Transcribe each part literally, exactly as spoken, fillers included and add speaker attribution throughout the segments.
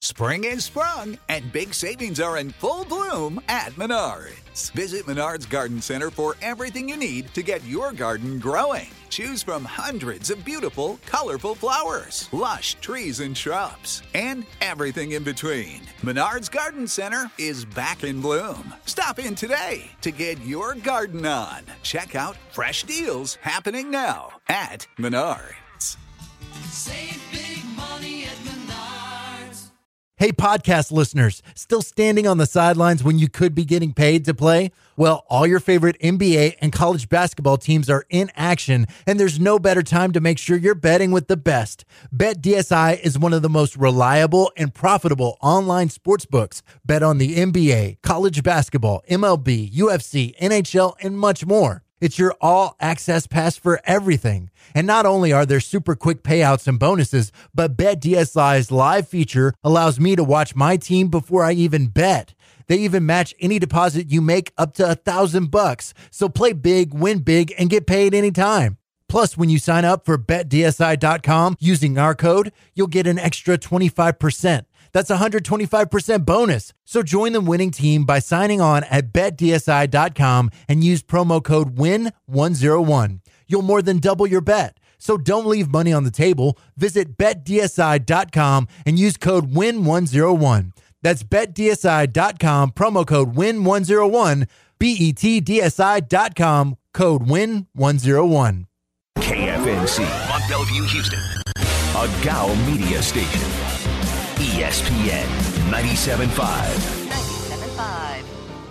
Speaker 1: Spring is sprung, and big savings are in full bloom at Menards. Visit Menards Garden Center for everything you need to get your garden growing. Choose from hundreds of beautiful, colorful flowers, lush trees and shrubs, and everything in between. Menards Garden Center is back in bloom. Stop in today to get your garden on. Check out fresh deals happening now at Menards.
Speaker 2: Save big money at Menards.
Speaker 3: Hey, podcast listeners, still standing on the sidelines when you could be getting paid to play? Well, all your favorite N B A and college basketball teams are in action, and there's no better time to make sure you're betting with the best. BetDSI is one of the most reliable and profitable online sports books. Bet on the N B A, college basketball, M L B, U F C, N H L, and much more. It's your all-access pass for everything. And not only are there super quick payouts and bonuses, but BetDSI's live feature allows me to watch my team before I even bet. They even match any deposit you make up to a thousand bucks. So play big, win big, and get paid anytime. Plus, when you sign up for Bet D S I dot com using our code, you'll get an extra twenty-five percent. That's a one hundred twenty-five percent bonus. So join the winning team by signing on at Bet D S I dot com and use promo code win one oh one. You'll more than double your bet. So don't leave money on the table. Visit Bet D S I dot com and use code win one oh one. That's Bet D S I dot com, promo code win one oh one, B E T D S I dot com, code win one oh one.
Speaker 4: K F N C, Mont Bellevue, Houston, a G A O media station. E S P N ninety-seven point five.
Speaker 5: ninety-seven point five.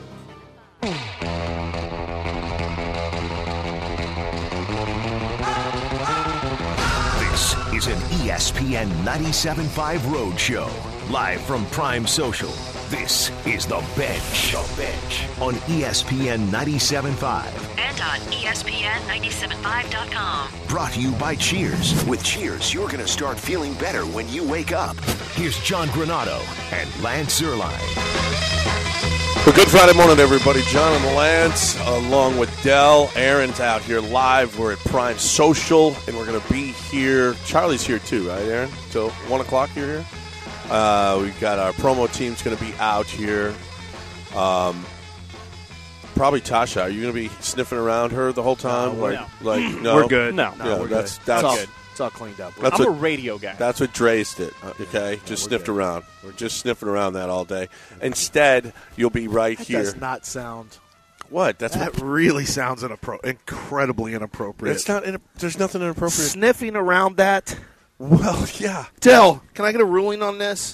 Speaker 4: This is an E S P N ninety-seven point five road show. Live from Prime Social. This is The Bench. The Bench on E S P N ninety-seven point five.
Speaker 5: And on E S P N ninety-seven point five dot com.
Speaker 4: Brought to you by Cheers. With Cheers, you're going to start feeling better when you wake up. Here's John Granado and Lance Zierlein.
Speaker 6: Well, good Friday morning, everybody. John and Lance, along with Dell. Aaron's out here live. We're at Prime Social, and we're going to be here. Charlie's here, too, right, Aaron? Till one o'clock you're here? Uh, we've got our promo team's going to be out here. Um, probably Tasha. Are you going to be sniffing around her the whole time?
Speaker 7: No,
Speaker 6: like,
Speaker 7: no.
Speaker 6: like no,
Speaker 7: We're good. No, no,
Speaker 6: yeah,
Speaker 7: we're
Speaker 6: that's,
Speaker 7: good.
Speaker 6: That's
Speaker 7: it's all good. It's all cleaned up.
Speaker 6: That's
Speaker 7: I'm
Speaker 6: what,
Speaker 7: a radio guy.
Speaker 6: That's what Dre's did. Okay, yeah, just sniffed
Speaker 7: good.
Speaker 6: around. We're just sniffing around that all day. Instead, you'll be right
Speaker 8: that
Speaker 6: here.
Speaker 8: That does not sound.
Speaker 6: What? That's
Speaker 8: that
Speaker 6: what,
Speaker 8: really sounds inappro- incredibly inappropriate.
Speaker 6: It's not. There's nothing inappropriate.
Speaker 8: Sniffing around that.
Speaker 6: Well, yeah.
Speaker 8: Dell, can I get a ruling on this?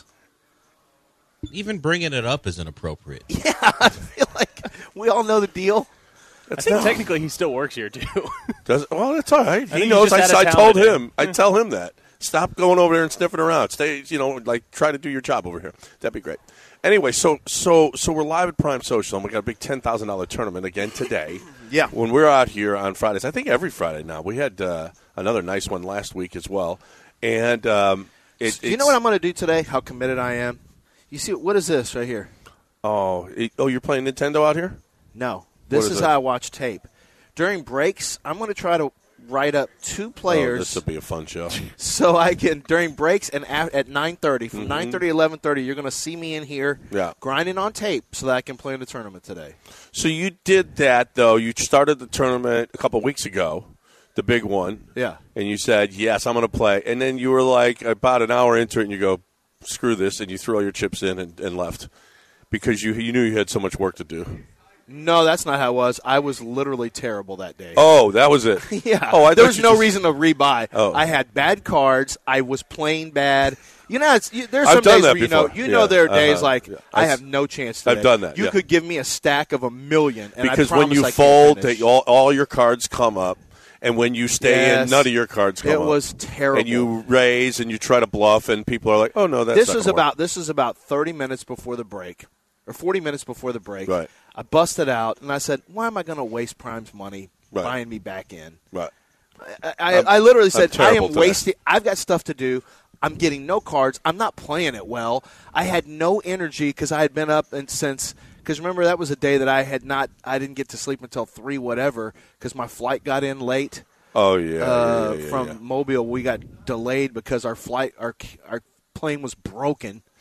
Speaker 9: Even bringing it up is inappropriate.
Speaker 8: Yeah, I feel like we all know the deal.
Speaker 7: That's I think not, technically he still works here, too.
Speaker 6: Does, well, that's all right. He knows. I, I told him. I tell him that. Stop going over there and sniffing around. Stay, you know, like try to do your job over here. That'd be great. Anyway, so so so we're live at Prime Social, and we got a big ten thousand dollars tournament again today.
Speaker 8: Yeah.
Speaker 6: When we're out here on Fridays, I think every Friday now. We had uh, another nice one last week as well. And um, it,
Speaker 8: do you know what I'm going to do today? How committed I am. You see, what is this right here?
Speaker 6: Oh, it, oh, you're playing Nintendo out here?
Speaker 8: No. This is, is how I watch tape. During breaks, I'm going to try to write up two players.
Speaker 6: Oh, this will be a fun show.
Speaker 8: So I can, during breaks and at, at nine thirty, from mm-hmm. nine thirty to eleven thirty, you're going to see me in here
Speaker 6: yeah.
Speaker 8: grinding on tape so that I can play in the tournament today.
Speaker 6: So you did that, though. You started the tournament a couple weeks ago, the big one.
Speaker 8: Yeah.
Speaker 6: And you said, yes, I'm going to play. And then you were like about an hour into it, and you go, screw this, and you threw all your chips in and, and left because you you knew you had so much work to do.
Speaker 8: No, that's not how it was. I was literally terrible that day.
Speaker 6: Oh, that was it.
Speaker 8: yeah.
Speaker 6: Oh, I
Speaker 8: there was no
Speaker 6: just...
Speaker 8: reason to rebuy.
Speaker 6: Oh.
Speaker 8: I had bad cards. I was playing bad. You know, it's, you, there's some
Speaker 6: I've done
Speaker 8: days
Speaker 6: that
Speaker 8: where you
Speaker 6: before.
Speaker 8: know, you
Speaker 6: yeah.
Speaker 8: know, there are days
Speaker 6: uh-huh.
Speaker 8: like
Speaker 6: yeah.
Speaker 8: I have no chance. Today.
Speaker 6: I've done that.
Speaker 8: You
Speaker 6: yeah.
Speaker 8: could give me a stack of a million, and
Speaker 6: because
Speaker 8: I
Speaker 6: when you
Speaker 8: I
Speaker 6: fold, they, all, all your cards come up. And when you stay
Speaker 8: yes.
Speaker 6: in, none of your cards come
Speaker 8: it
Speaker 6: up.
Speaker 8: It was terrible.
Speaker 6: And you raise and you try to bluff, and people are like, "Oh no, that's
Speaker 8: this
Speaker 6: not
Speaker 8: is about work. This is about thirty minutes before the break, or forty minutes before the break."
Speaker 6: Right.
Speaker 8: I busted out, and I said, "Why am I going to waste Prime's money
Speaker 6: right.
Speaker 8: buying me back in?"
Speaker 6: Right.
Speaker 8: I, I, I literally said, "I am
Speaker 6: today.
Speaker 8: wasting. I've got stuff to do. I'm getting no cards. I'm not playing it well. I had no energy because I had been up and since." Because remember, that was a day that I had not. I didn't get to sleep until three, whatever, because my flight got in late.
Speaker 6: Oh yeah,
Speaker 8: uh,
Speaker 6: yeah, yeah
Speaker 8: from
Speaker 6: yeah.
Speaker 8: Mobile, we got delayed because our flight, our our plane was broken.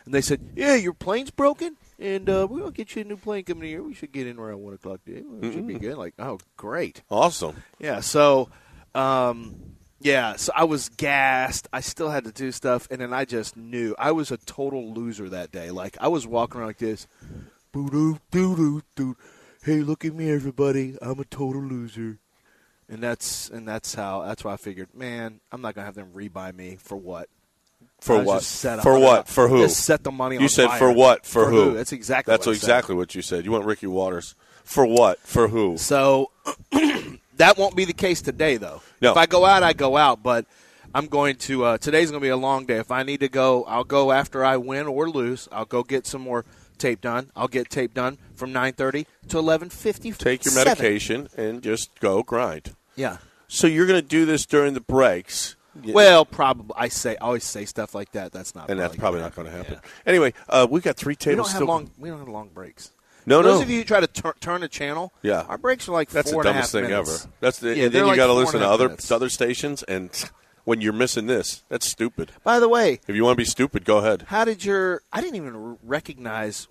Speaker 8: And they said, yeah, your plane's broken, and uh, we're going to get you a new plane coming here. We should get in around one o'clock today. It should be good. Like, oh, great.
Speaker 6: Awesome.
Speaker 8: Yeah, so, um, yeah, so I was gassed. I still had to do stuff, and then I just knew. I was a total loser that day. Like, I was walking around like this. Boo-doo, doo-doo, doo. Hey, look at me, everybody. I'm a total loser. And that's and that's how that's why I figured, man, I'm not gonna have them rebuy me for what?
Speaker 6: For
Speaker 8: I
Speaker 6: what?
Speaker 8: just set
Speaker 6: For
Speaker 8: up-
Speaker 6: what? For who?
Speaker 8: Just set the money on
Speaker 6: You said
Speaker 8: fire.
Speaker 6: for what? For,
Speaker 8: For
Speaker 6: who?
Speaker 8: who? That's exactly
Speaker 6: That's
Speaker 8: what I said.
Speaker 6: exactly what you said. You want Ricky Waters. For what? For who?
Speaker 8: So that won't be the case today, though.
Speaker 6: No.
Speaker 8: If I go out, I go out. But I'm going to. Uh, today's going to be a long day. If I need to go, I'll go after I win or lose. I'll go get some more tape done. I'll get tape done from nine thirty to eleven fifty.
Speaker 6: Take your medication and just go grind.
Speaker 8: Yeah.
Speaker 6: So you're going to do this during the breaks.
Speaker 8: Well, probably. I say I always say stuff like that. That's not.
Speaker 6: And that's probably not
Speaker 8: gonna
Speaker 6: going to happen.
Speaker 8: Yeah.
Speaker 6: Anyway, uh, we've got three
Speaker 8: We
Speaker 6: tables
Speaker 8: don't have
Speaker 6: still.
Speaker 8: long. We don't have long breaks.
Speaker 6: No,
Speaker 8: For those
Speaker 6: no.
Speaker 8: of you who try to tur- turn a channel,
Speaker 6: Yeah.
Speaker 8: our breaks are like
Speaker 6: That's
Speaker 8: four
Speaker 6: the
Speaker 8: and a half
Speaker 6: dumbest thing
Speaker 8: minutes.
Speaker 6: ever. That's the,
Speaker 8: Yeah,
Speaker 6: and
Speaker 8: they're
Speaker 6: then you
Speaker 8: like
Speaker 6: got to
Speaker 8: four
Speaker 6: listen
Speaker 8: and
Speaker 6: to
Speaker 8: a half
Speaker 6: other
Speaker 8: minutes.
Speaker 6: other stations, and when you're missing this, that's stupid.
Speaker 8: By the way,
Speaker 6: If you want to be stupid, go ahead.
Speaker 8: how did your? I didn't even r- recognize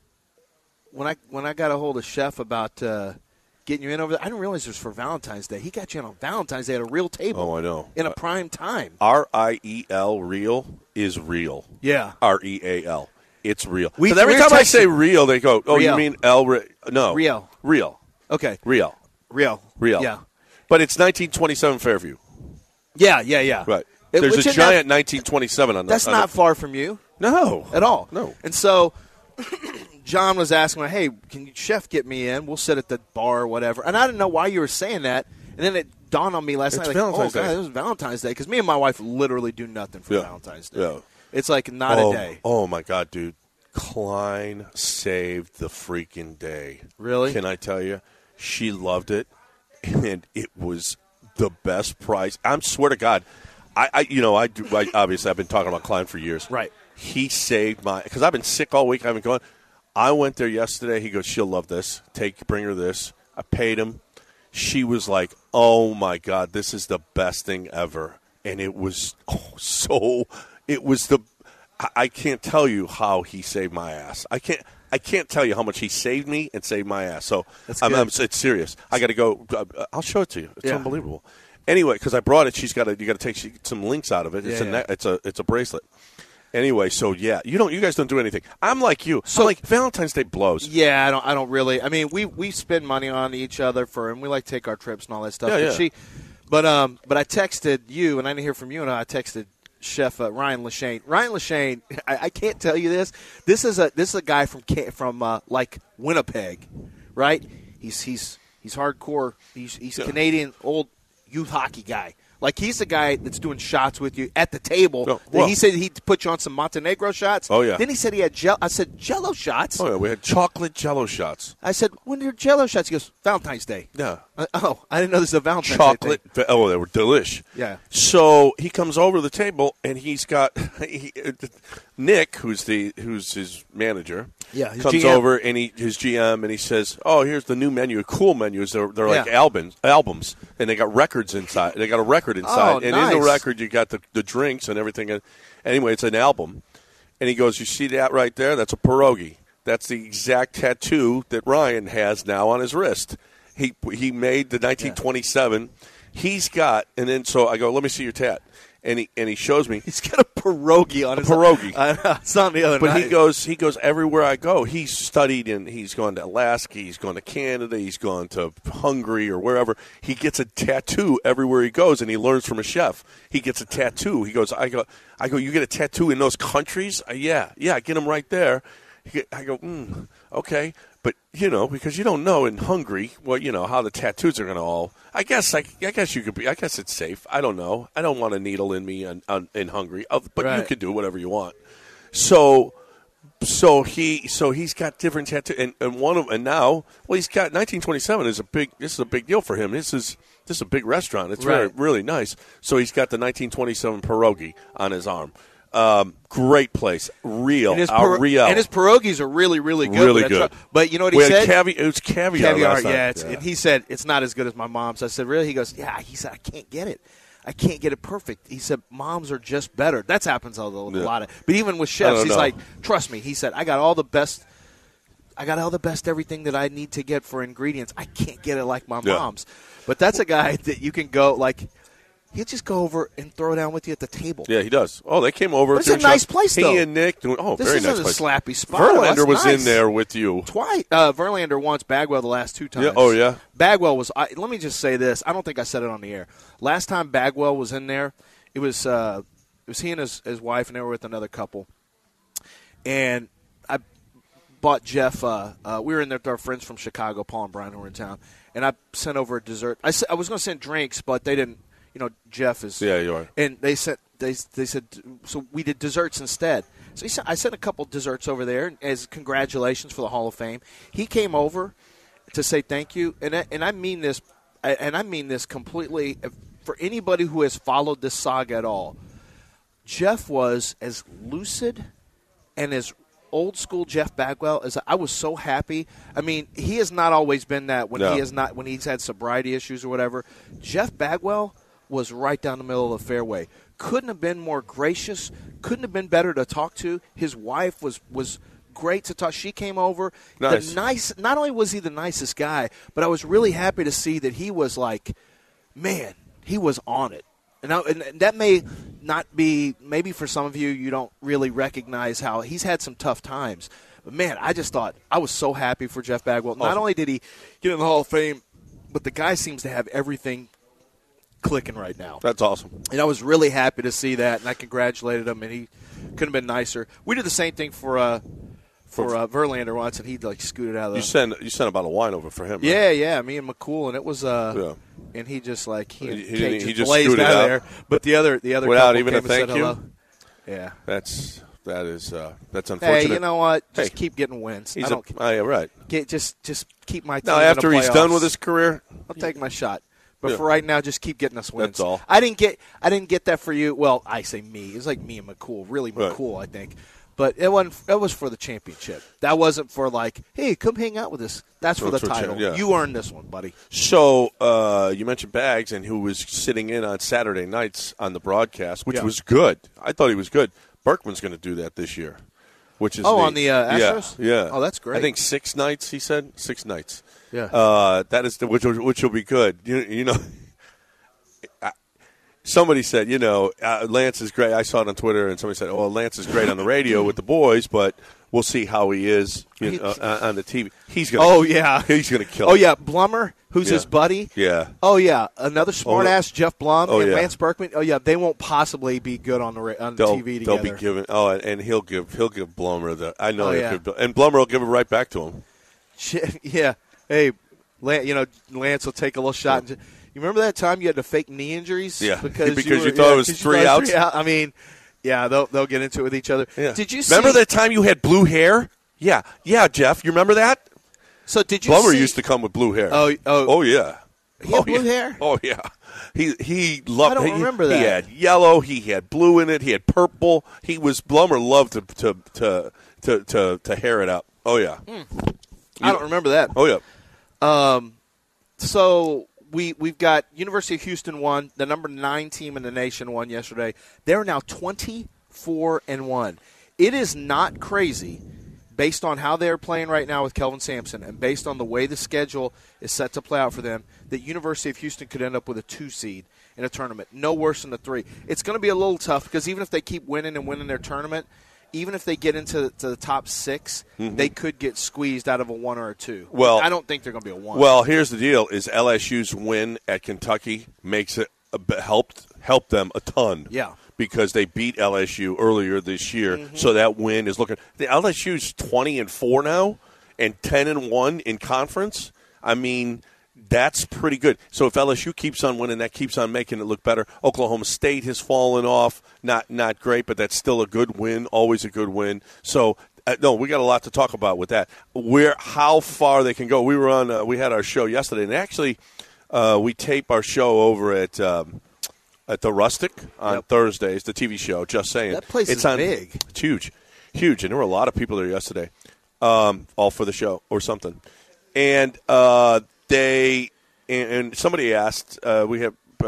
Speaker 8: when I when I got a hold of Chef about uh, getting you in over there. I didn't realize it was for Valentine's Day. He got you in on Valentine's Day at a real table.
Speaker 6: Oh, I know.
Speaker 8: In a
Speaker 6: Uh,
Speaker 8: prime time.
Speaker 6: R I E L, real, is real.
Speaker 8: Yeah.
Speaker 6: R E A L. It's real.
Speaker 8: We-
Speaker 6: Because every
Speaker 8: we're
Speaker 6: time I
Speaker 8: texting-
Speaker 6: say real, they go, oh,
Speaker 8: Real.
Speaker 6: you mean El Re- No.
Speaker 8: Real.
Speaker 6: Real.
Speaker 8: Okay.
Speaker 6: Real.
Speaker 8: Real.
Speaker 6: Real.
Speaker 8: Yeah.
Speaker 6: But it's nineteen twenty-seven Fairview.
Speaker 8: Yeah. Yeah. Yeah.
Speaker 6: Right.
Speaker 8: It-
Speaker 6: There's
Speaker 8: which
Speaker 6: a
Speaker 8: isn't
Speaker 6: giant
Speaker 8: that-
Speaker 6: nineteen twenty-seven on the
Speaker 8: That's
Speaker 6: on
Speaker 8: not
Speaker 6: the,
Speaker 8: far from you
Speaker 6: No.
Speaker 8: at all.
Speaker 6: No.
Speaker 8: And so John was asking me, hey, can you, Chef, get me in? We'll sit at the bar or whatever. And I didn't know why you were saying that. And then it dawned on me last
Speaker 6: It's
Speaker 8: night, like,
Speaker 6: Valentine's
Speaker 8: oh, God,
Speaker 6: Day.
Speaker 8: it was Valentine's Day. Because me and my wife literally do nothing for
Speaker 6: Yeah.
Speaker 8: Valentine's Day.
Speaker 6: Yeah.
Speaker 8: It's like not
Speaker 6: oh,
Speaker 8: a day.
Speaker 6: Oh, my God, dude. Klein saved the freaking day.
Speaker 8: Really?
Speaker 6: Can I tell you? She loved it, and it was the best price. I swear to God, I, I you know, I do. I, obviously, I've been talking about Klein for years.
Speaker 8: Right.
Speaker 6: He saved my because I've been sick all week. I haven't gone. I went there yesterday. He goes, she'll love this. Take, bring her this. I paid him. She was like, oh my God, this is the best thing ever, and it was oh, so. It was the. I, I can't tell you how he saved my ass. I can't. I can't tell you how much he saved me and saved my ass. So
Speaker 8: That's
Speaker 6: I'm,
Speaker 8: good.
Speaker 6: I'm, it's serious. I got to go. Uh, I'll show it to you. It's
Speaker 8: Yeah.
Speaker 6: unbelievable. Anyway, because I brought it, she's got to. You got to take she, some links out of it. It's
Speaker 8: Yeah,
Speaker 6: a
Speaker 8: yeah.
Speaker 6: ne- it's a it's a bracelet. Anyway, so yeah, you don't. You guys don't do anything. I'm like you. So
Speaker 8: So-
Speaker 6: like Valentine's Day blows.
Speaker 8: Yeah, I don't. I don't really. I mean, we we spend money on each other for, and we like to take our trips and all that stuff.
Speaker 6: Yeah,
Speaker 8: but
Speaker 6: yeah.
Speaker 8: she, but um, but I texted you, and I didn't hear from you, and I texted Chef uh, Ryan Lashane. Ryan Lashane, I, I can't tell you this. This is a this is a guy from Ca- from uh, like Winnipeg, right? He's he's he's hardcore. He's he's
Speaker 6: Yeah.
Speaker 8: Canadian old youth hockey guy. Like, he's the guy that's doing shots with you at the table.
Speaker 6: Oh, well.
Speaker 8: He said he'd put you on some Montenegro shots.
Speaker 6: Oh, yeah.
Speaker 8: Then he said he had gel. I said, Jello shots?
Speaker 6: Oh yeah, we had chocolate Jello shots.
Speaker 8: I said, when are your Jello shots? He goes, Valentine's Day.
Speaker 6: Yeah.
Speaker 8: I, oh, I didn't know this was a Valentine's
Speaker 6: Chocolate.
Speaker 8: Day thing.
Speaker 6: Oh, they were delish.
Speaker 8: Yeah.
Speaker 6: So he comes over to the table and he's got he, Nick, who's the who's his manager.
Speaker 8: Yeah, his
Speaker 6: comes
Speaker 8: G M.
Speaker 6: over and he his G M and he says, "Oh, here's the new menu. Cool menus. They're they're like
Speaker 8: Yeah.
Speaker 6: albums, albums, and they got records inside. They got a record inside,
Speaker 8: Oh,
Speaker 6: and in
Speaker 8: nice.
Speaker 6: the record you got the, the drinks and everything. And anyway, it's an album." And he goes, "You see that right there? That's a pierogi. That's the exact tattoo that Ryan has now on his wrist. He he made the nineteen twenty-seven. He's got, and then so I go, let me see your tat, and he and he shows me.
Speaker 8: He's got a pierogi on his
Speaker 6: pierogi.
Speaker 8: I know, it's on the other
Speaker 6: But
Speaker 8: night.
Speaker 6: he goes, he goes everywhere I go. He's studied and he's gone to Alaska. He's gone to Canada. He's gone to Hungary or wherever. He gets a tattoo everywhere he goes, and he learns from a chef. He gets a tattoo. He goes, I go, I go. You get a tattoo in those countries? Uh, yeah, yeah. I get them right there. He, I go, mm, okay. But you know, because you don't know in Hungary what you know how the tattoos are going to all. I guess I, I guess you could be. I guess it's safe. I don't know. I don't want a needle in me on, on, in Hungary, uh, but you
Speaker 8: Right.
Speaker 6: could do whatever you want. So, so he, so he's got different tattoos, and, and one of, and now, well, he's got nineteen twenty-seven is a big. This is a big deal for him. This is this is a big restaurant. It's very
Speaker 8: Right.
Speaker 6: really nice. So he's got the nineteen twenty-seven pierogi on his arm. Um, great place, real,
Speaker 8: and his,
Speaker 6: uh,
Speaker 8: pier-
Speaker 6: real,
Speaker 8: and his pierogies are really, really good.
Speaker 6: Really
Speaker 8: But I
Speaker 6: good.
Speaker 8: try- But you know what he
Speaker 6: we had
Speaker 8: said?
Speaker 6: cavi- it was caviar.
Speaker 8: Caviar,
Speaker 6: last night.
Speaker 8: yeah, it's, And he said, it's not as good as my mom's. I said, really? He goes, yeah. He said, I can't get it. I can't get it perfect. He said, moms are just better. That's happens a, a
Speaker 6: Yeah.
Speaker 8: lot of. But even with
Speaker 6: I
Speaker 8: chefs,
Speaker 6: don't
Speaker 8: he's
Speaker 6: know.
Speaker 8: like, trust me. He said, I got all the best. I got all the best everything that I need to get for ingredients. I can't get it like my
Speaker 6: Yeah.
Speaker 8: mom's. But that's a guy that you can go like. He'll just go over and throw down with you at the table.
Speaker 6: Yeah, he does. Oh, they came over.
Speaker 8: It's a
Speaker 6: doing
Speaker 8: nice
Speaker 6: stuff.
Speaker 8: place,
Speaker 6: He
Speaker 8: though.
Speaker 6: and Nick doing. Oh,
Speaker 8: This
Speaker 6: very
Speaker 8: isn't
Speaker 6: nice
Speaker 8: a
Speaker 6: place.
Speaker 8: slappy spot. Oh, that's
Speaker 6: Verlander was
Speaker 8: nice.
Speaker 6: in there with you.
Speaker 8: Twice. Uh, Verlander once, Bagwell the last two times.
Speaker 6: Yeah, oh, yeah?
Speaker 8: Bagwell was. I, let me just say this. I don't think I said it on the air. Last time Bagwell was in there, it was uh, it was he and his, his wife, and they were with another couple. And I bought Jeff. Uh, uh, we were in there with our friends from Chicago, Paul and Brian, who were in town, and I sent over a dessert. I, s- I was going to send drinks, but they didn't. You know, Jeff is.
Speaker 6: Yeah, you are.
Speaker 8: And they said they they said so we did desserts instead. So he said, I sent a couple desserts over there as congratulations for the Hall of Fame. He came over to say thank you, and I, and I mean this, and I mean this completely for anybody who has followed this saga at all. Jeff was as lucid and as old school Jeff Bagwell as I was so happy. I mean, he has not always been that when
Speaker 6: No.
Speaker 8: he has not when he's had sobriety issues or whatever. Jeff Bagwell was right down the middle of the fairway. Couldn't have been more gracious. Couldn't have been better to talk to. His wife was was great to talk. She came over.
Speaker 6: Nice.
Speaker 8: The nice. Not only was he the nicest guy, but I was really happy to see that he was like, man, he was on it. And, I, and that may not be, maybe for some of you, you don't really recognize how he's had some tough times. But, man, I just thought, I was so happy for Jeff Bagwell. Not
Speaker 6: Awesome.
Speaker 8: only did he get in the Hall of Fame, but the guy seems to have everything clicking right now.
Speaker 6: That's awesome.
Speaker 8: And I was really happy to see that, and I congratulated him, and he couldn't have been nicer. We did the same thing for uh, for uh, Verlander once, and he like scooted out of the.
Speaker 6: You sent you sent a bottle of wine over for him. right?
Speaker 8: Yeah, yeah, me and McCool, and it was uh,
Speaker 6: Yeah.
Speaker 8: and he just like he, and
Speaker 6: He- he
Speaker 8: Kate
Speaker 6: didn't-
Speaker 8: just,
Speaker 6: he just
Speaker 8: blazed
Speaker 6: scooted
Speaker 8: out of
Speaker 6: out.
Speaker 8: there. But the other the other
Speaker 6: Without
Speaker 8: couple
Speaker 6: even a
Speaker 8: came and said
Speaker 6: thank you?
Speaker 8: hello. Yeah.
Speaker 6: That's that is uh, that's unfortunate.
Speaker 8: Hey, you know what? Just
Speaker 6: Hey,
Speaker 8: keep getting wins.
Speaker 6: He's
Speaker 8: I
Speaker 6: a,
Speaker 8: don't
Speaker 6: oh, yeah, right.
Speaker 8: get just just keep my team
Speaker 6: Now
Speaker 8: in the
Speaker 6: after he's
Speaker 8: playoffs.
Speaker 6: done with his career,
Speaker 8: I'll take my shot. But
Speaker 6: Yeah.
Speaker 8: for right now, just keep getting us wins.
Speaker 6: That's all.
Speaker 8: I didn't get I didn't get that for you. Well, I say me. It was like me and McCool. Really
Speaker 6: Right.
Speaker 8: McCool, I think. But it wasn't. It was for the championship. That wasn't for like, hey, come hang out with us. That's for
Speaker 6: That's
Speaker 8: the
Speaker 6: for cha-
Speaker 8: title.
Speaker 6: yeah.
Speaker 8: You earned this one, buddy.
Speaker 6: So uh, you mentioned Bags, and who was sitting in on Saturday nights on the broadcast, which
Speaker 8: Yeah.
Speaker 6: was good. I thought he was good. Berkman's going to do that this year, which is
Speaker 8: Oh,
Speaker 6: neat.
Speaker 8: on the, uh, Astros?
Speaker 6: Yeah, yeah.
Speaker 8: Oh, that's great.
Speaker 6: I think six nights. He said six nights.
Speaker 8: Yeah.
Speaker 6: Uh, that is the, which will, which will be good. You, you know. I, Somebody said, you know, uh, Lance is great. I saw it on Twitter, and somebody said, "Oh, Lance is great on the radio with the boys, but we'll see how he is you know, uh, on the T V." He's going.
Speaker 8: Oh yeah,
Speaker 6: he's going to kill.
Speaker 8: Oh
Speaker 6: it.
Speaker 8: yeah, Blummer, who's
Speaker 6: Yeah.
Speaker 8: his buddy.
Speaker 6: Yeah.
Speaker 8: Oh yeah, another smart ass Jeff Blum
Speaker 6: Oh,
Speaker 8: and
Speaker 6: yeah.
Speaker 8: Lance Berkman. Oh yeah, they won't possibly be good on the ra- on
Speaker 6: They'll,
Speaker 8: T V together.
Speaker 6: they'll be giving. Oh, and, and he'll give he'll give Blummer the. I know
Speaker 8: Oh,
Speaker 6: he'll
Speaker 8: yeah.
Speaker 6: give, and Blummer will give it right back to him.
Speaker 8: Shit, yeah. Hey, Lance, you know, Lance will take a little shot. And just, you remember that time you had to fake knee injuries?
Speaker 6: Yeah,
Speaker 8: because,
Speaker 6: because
Speaker 8: you,
Speaker 6: you
Speaker 8: were,
Speaker 6: thought
Speaker 8: yeah,
Speaker 6: it was
Speaker 8: 'cause you
Speaker 6: three
Speaker 8: thought it was
Speaker 6: outs?
Speaker 8: three out. I mean, yeah, they'll they'll get into it with each other.
Speaker 6: Yeah.
Speaker 8: Did you see,
Speaker 6: remember that time you had blue hair? Yeah, yeah, Jeff. You remember that?
Speaker 8: So did you?
Speaker 6: Blummer
Speaker 8: see,
Speaker 6: used to come with blue hair.
Speaker 8: Oh, oh,
Speaker 6: oh yeah.
Speaker 8: He had
Speaker 6: oh,
Speaker 8: blue
Speaker 6: yeah.
Speaker 8: hair?
Speaker 6: Oh yeah. He he loved.
Speaker 8: I don't
Speaker 6: he,
Speaker 8: remember
Speaker 6: He
Speaker 8: that.
Speaker 6: had yellow. He had blue in it. He had purple. He was Blummer loved to to to to to, to hair it up. Oh yeah.
Speaker 8: I don't remember that.
Speaker 6: Oh yeah.
Speaker 8: Um, so we we've got University of Houston won, the number nine team in the nation won yesterday. They're now twenty-four and one. It is not crazy, based on how they're playing right now with Kelvin Sampson, and based on the way the schedule is set to play out for them, that University of Houston could end up with a two seed in a tournament, no worse than the three. It's going to be a little tough because even if they keep winning and winning their tournament, even if they get into to the top six,
Speaker 6: Mhm.
Speaker 8: they could get squeezed out of a one or a two.
Speaker 6: Well,
Speaker 8: I don't think they're going to be a one.
Speaker 6: Well, here's the deal: is L S U's win at Kentucky makes it a bit, helped helped them a ton.
Speaker 8: Yeah.
Speaker 6: Because they beat L S U earlier this year,
Speaker 8: Mhm.
Speaker 6: so that win is looking. The L S U's twenty and four now, and ten and one in conference. I mean, that's pretty good. So if L S U keeps on winning, that keeps on making it look better. Oklahoma State has fallen off, not not great, but that's still a good win. Always a good win. So. Uh, no, we got a lot to talk about with that. Where, how far they can go. We were on. Uh, we had our show yesterday, and actually, uh, we tape our show over at um, at the Rustic on
Speaker 8: Yep.
Speaker 6: Thursdays. The T V show. Just saying,
Speaker 8: That place
Speaker 6: it's
Speaker 8: is
Speaker 6: on,
Speaker 8: big.
Speaker 6: It's huge, huge, and there were a lot of people there yesterday, um, all for the show or something. And uh, they and, and somebody asked. Uh, we have uh,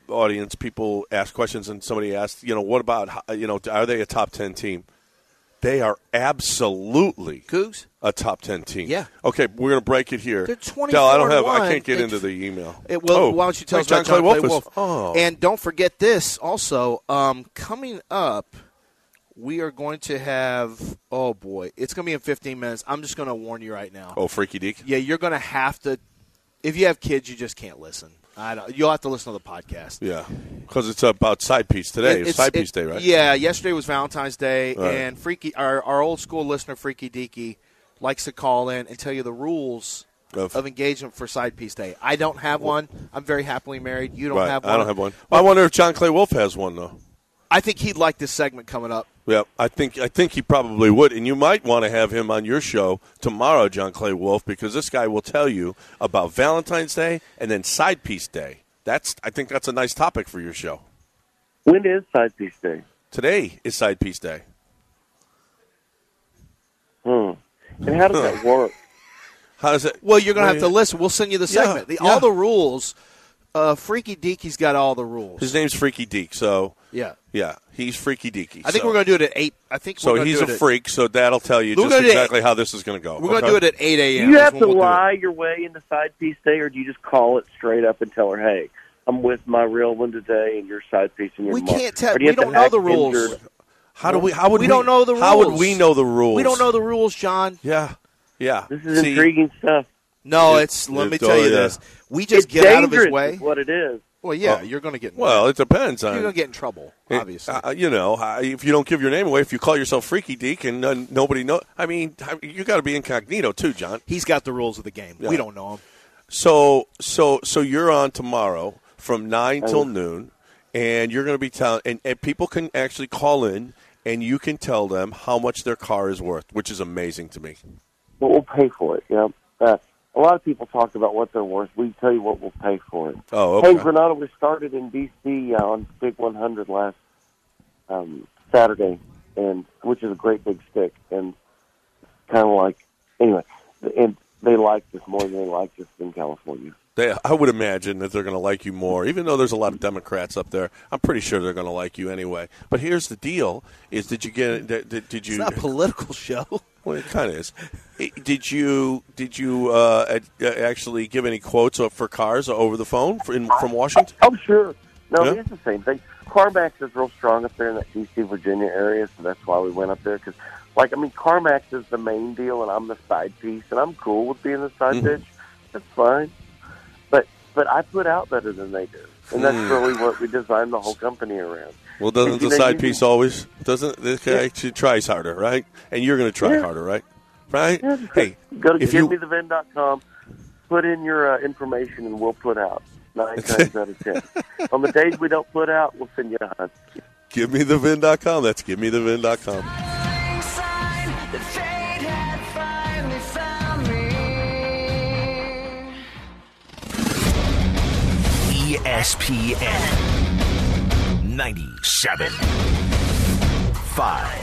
Speaker 6: audience, people ask questions, and somebody asked, you know, what about, you know, are they a top ten team? They are absolutely
Speaker 8: Cougs?
Speaker 6: a top ten team.
Speaker 8: Yeah.
Speaker 6: Okay, we're going to break it here.
Speaker 8: They're twenty-four
Speaker 6: Del, I don't have.
Speaker 8: one.
Speaker 6: I can't get
Speaker 8: It-
Speaker 6: into the email.
Speaker 8: It, well,
Speaker 6: oh,
Speaker 8: why don't you tell us
Speaker 6: John
Speaker 8: about John
Speaker 6: Clay
Speaker 8: Clay
Speaker 6: Wolf?
Speaker 8: Wolf?
Speaker 6: Oh.
Speaker 8: And don't forget this also. Um, coming up, we are going to have. Oh boy, it's going to be in fifteen minutes. I'm just going to warn you right now.
Speaker 6: Oh, Freaky Deek.
Speaker 8: Yeah, you're going to have to. If you have kids, you just can't listen. I don't. You'll have to listen to the podcast.
Speaker 6: Yeah, because it's about side piece today.
Speaker 8: It-
Speaker 6: It's, side piece
Speaker 8: it-
Speaker 6: day, right?
Speaker 8: Yeah, yesterday was Valentine's Day,
Speaker 6: Right.
Speaker 8: and Freaky, our, our old school listener, Freaky Deaky, likes to call in and tell you the rules
Speaker 6: Of-
Speaker 8: of, engagement for Side Piece Day. I don't have one. I'm very happily married. You don't
Speaker 6: right.
Speaker 8: have one.
Speaker 6: I don't have one. I wonder if John Clay Wolf has one though.
Speaker 8: I think he'd like this segment coming up.
Speaker 6: Yeah, I think I think he probably would, and you might want to have him on your show tomorrow, John Clay Wolf, because this guy will tell you about Valentine's Day and then Side Piece Day. That's I think that's a nice topic for your show.
Speaker 10: When is Side Piece Day?
Speaker 6: Today is Side Piece Day.
Speaker 10: Hmm. And how does that work?
Speaker 6: How does it?
Speaker 8: Well, you're going to have to listen. We'll send you the
Speaker 6: Yeah,
Speaker 8: segment. The,
Speaker 6: yeah.
Speaker 8: All the rules. Uh, Freaky Deaky's got all the rules.
Speaker 6: His name's Freaky Deek, so
Speaker 8: Yeah.
Speaker 6: yeah, he's Freaky Deaky.
Speaker 8: I think
Speaker 6: so.
Speaker 8: we're going to do it at eight. I think
Speaker 6: So
Speaker 8: we're gonna
Speaker 6: he's
Speaker 8: do
Speaker 6: a
Speaker 8: it at-
Speaker 6: freak, so that'll tell you
Speaker 8: We're
Speaker 6: just
Speaker 8: gonna do it-
Speaker 6: exactly how this is going to go.
Speaker 8: We're going to
Speaker 6: okay?
Speaker 8: do it at eight a.m.
Speaker 10: Do you have
Speaker 8: is
Speaker 10: to
Speaker 8: when we'll do it.
Speaker 10: lie your way into Side Piece Day, or do you just call it straight up and tell her, hey, I'm with my real one today, and your side piece and your
Speaker 8: We
Speaker 10: tomorrow?
Speaker 8: can't tell.
Speaker 10: Or do you
Speaker 8: We
Speaker 10: have to
Speaker 8: don't know
Speaker 10: act
Speaker 8: the rules.
Speaker 10: injured?
Speaker 6: How do we? How would
Speaker 8: we
Speaker 6: we,
Speaker 8: don't know the rules.
Speaker 6: How would we know the rules?
Speaker 8: We don't know the rules, John.
Speaker 6: Yeah, yeah.
Speaker 10: This is
Speaker 6: See,
Speaker 10: intriguing stuff.
Speaker 8: No,
Speaker 6: It-
Speaker 8: it's. Let
Speaker 6: it-
Speaker 8: me
Speaker 6: oh,
Speaker 8: tell you
Speaker 6: yeah.
Speaker 8: this. We just
Speaker 10: It's
Speaker 8: get out of his
Speaker 10: dangerous
Speaker 8: way.
Speaker 10: is what it is.
Speaker 8: Well, yeah,
Speaker 6: Oh.
Speaker 8: you're going to get.
Speaker 6: Well, it depends on.
Speaker 8: you're going to get in trouble. Obviously,
Speaker 6: Uh, you know, uh, if you don't give your name away, if you call yourself Freaky Deek and uh, nobody know, I mean, you got to be incognito too, John.
Speaker 8: he's got the rules of the game.
Speaker 6: Yeah.
Speaker 8: We don't know him.
Speaker 6: So, so, so you're on tomorrow from nine till
Speaker 10: Oh.
Speaker 6: noon, and you're going to be telling, and, and people can actually call in, and you can tell them how much their car is worth, which is amazing to me.
Speaker 10: But we'll pay for it, yeah. Uh, a lot of people talk about what they're worth. We tell you what we'll pay for it.
Speaker 6: Oh, okay.
Speaker 10: Hey, Granada, we started in D C uh, on Big one hundred last um, Saturday, and which is a great big stick, and kind of like, anyway, and they liked us more than they liked us in California.
Speaker 6: They, I would imagine that they're going to like you more, even though there's a lot of Democrats up there. I'm pretty sure they're going to like you anyway. But here's the deal: is did you get? Did, did, did you?
Speaker 8: It's not a political show.
Speaker 6: Well, it kind of is. Did you did you uh, actually give any quotes for cars over the phone for, in, from Washington?
Speaker 10: Oh, sure. No,
Speaker 6: Yeah?
Speaker 10: it's the same thing. CarMax is real strong up there in that D C, Virginia area, so that's why we went up there. Because, like, I mean, CarMax is the main deal, and I'm the side piece, and I'm cool with being the side
Speaker 6: Mhm.
Speaker 10: bitch. That's fine. But but I put out better than they do, and that's
Speaker 6: Hmm.
Speaker 10: really what we designed the whole company around.
Speaker 6: Well, doesn't
Speaker 10: And, you
Speaker 6: the
Speaker 10: know,
Speaker 6: side
Speaker 10: you-
Speaker 6: piece always doesn't? This guy
Speaker 10: Yeah.
Speaker 6: actually tries harder, right? And you're going to try
Speaker 10: Yeah.
Speaker 6: harder, right? Right?
Speaker 10: Yeah, just
Speaker 6: Hey,
Speaker 10: go to
Speaker 6: if
Speaker 10: give
Speaker 6: you
Speaker 10: me the vin dot com, put in your uh, information, and we'll put out nine times out of ten. On the days we don't put out, we'll send you a hunt.
Speaker 6: give me the vin dot com. That's give me the vin dot com.
Speaker 4: E S P N ninety-seven point five.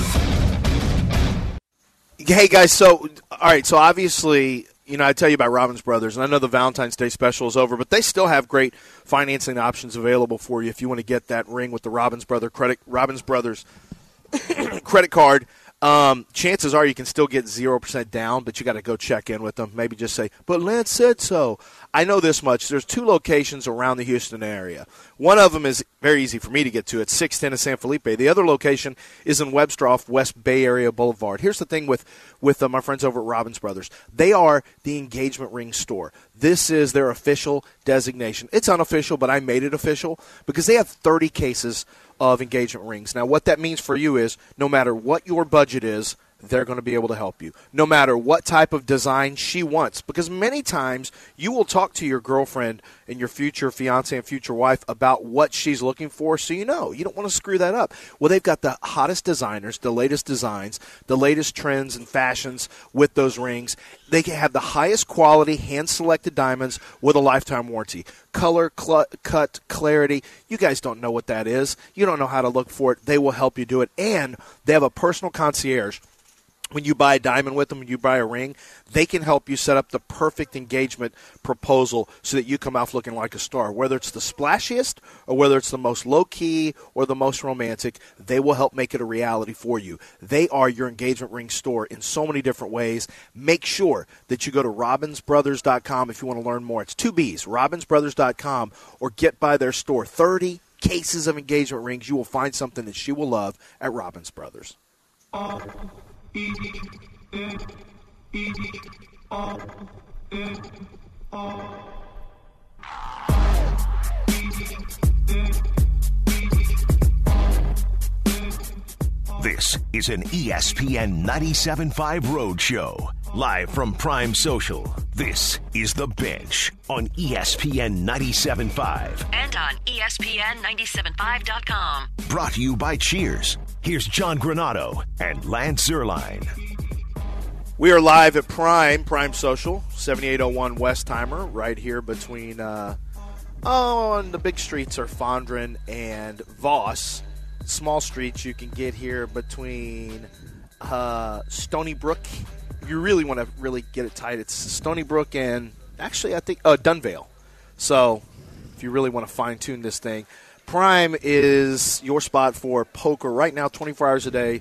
Speaker 8: Hey guys, so all right, so obviously, you know, I tell you about Robbins Brothers, and I know the Valentine's Day special is over, but they still have great financing options available for you if you want to get that ring with the Robbins Brother credit Robbins Brothers credit card. Um, chances are you can still get zero percent down, but you got to go check in with them. Maybe just say, but Lance said so. I know this much. There's two locations around the Houston area. One of them is very easy for me to get to. It's six ten in San Felipe. The other location is in Webster off West Bay Area Boulevard. Here's the thing with, with uh, my friends over at Robbins Brothers. They are the engagement ring store. This is their official designation. It's unofficial, but I made it official because they have thirty cases of engagement rings. Now, what that means for you is no matter what your budget is, they're going to be able to help you. No matter what type of design she wants. Because many times you will talk to your girlfriend and your future fiance and future wife about what she's looking for, so you know. You don't want to screw that up. Well, they've got the hottest designers, the latest designs, the latest trends and fashions with those rings. They can have the highest quality hand-selected diamonds with a lifetime warranty. Color, cl- cut, clarity. You guys don't know what that is. You don't know how to look for it. They will help you do it. And they have a personal concierge when you buy a diamond with them, when you buy a ring, they can help you set up the perfect engagement proposal so that you come off looking like a star. Whether it's the splashiest or whether it's the most low-key or the most romantic, they will help make it a reality for you. They are your engagement ring store in so many different ways. Make sure that you go to robbins brothers dot com if you want to learn more. It's two B's, robbins brothers dot com, or get by their store. thirty cases of engagement rings. You will find something that she will love at Robbins Brothers.
Speaker 4: This is an E S P N ninety-seven point five Road Show. Live from Prime Social, this is The Bench on E S P N ninety-seven point five.
Speaker 5: And on E S P N ninety-seven point five dot com.
Speaker 4: Brought to you by Cheers. Here's John Granado and Lance Zierlein.
Speaker 8: We are live at Prime, Prime Social, seventy-eight oh one Westheimer, right here between, uh, oh, and the big streets are Fondren and Voss. Small streets you can get here between uh, Stony Brook. If you really want to really get it tight, it's Stony Brook and, actually, I think, uh, Dunvale. So, if you really want to fine-tune this thing, Prime is your spot for poker right now, twenty-four hours a day,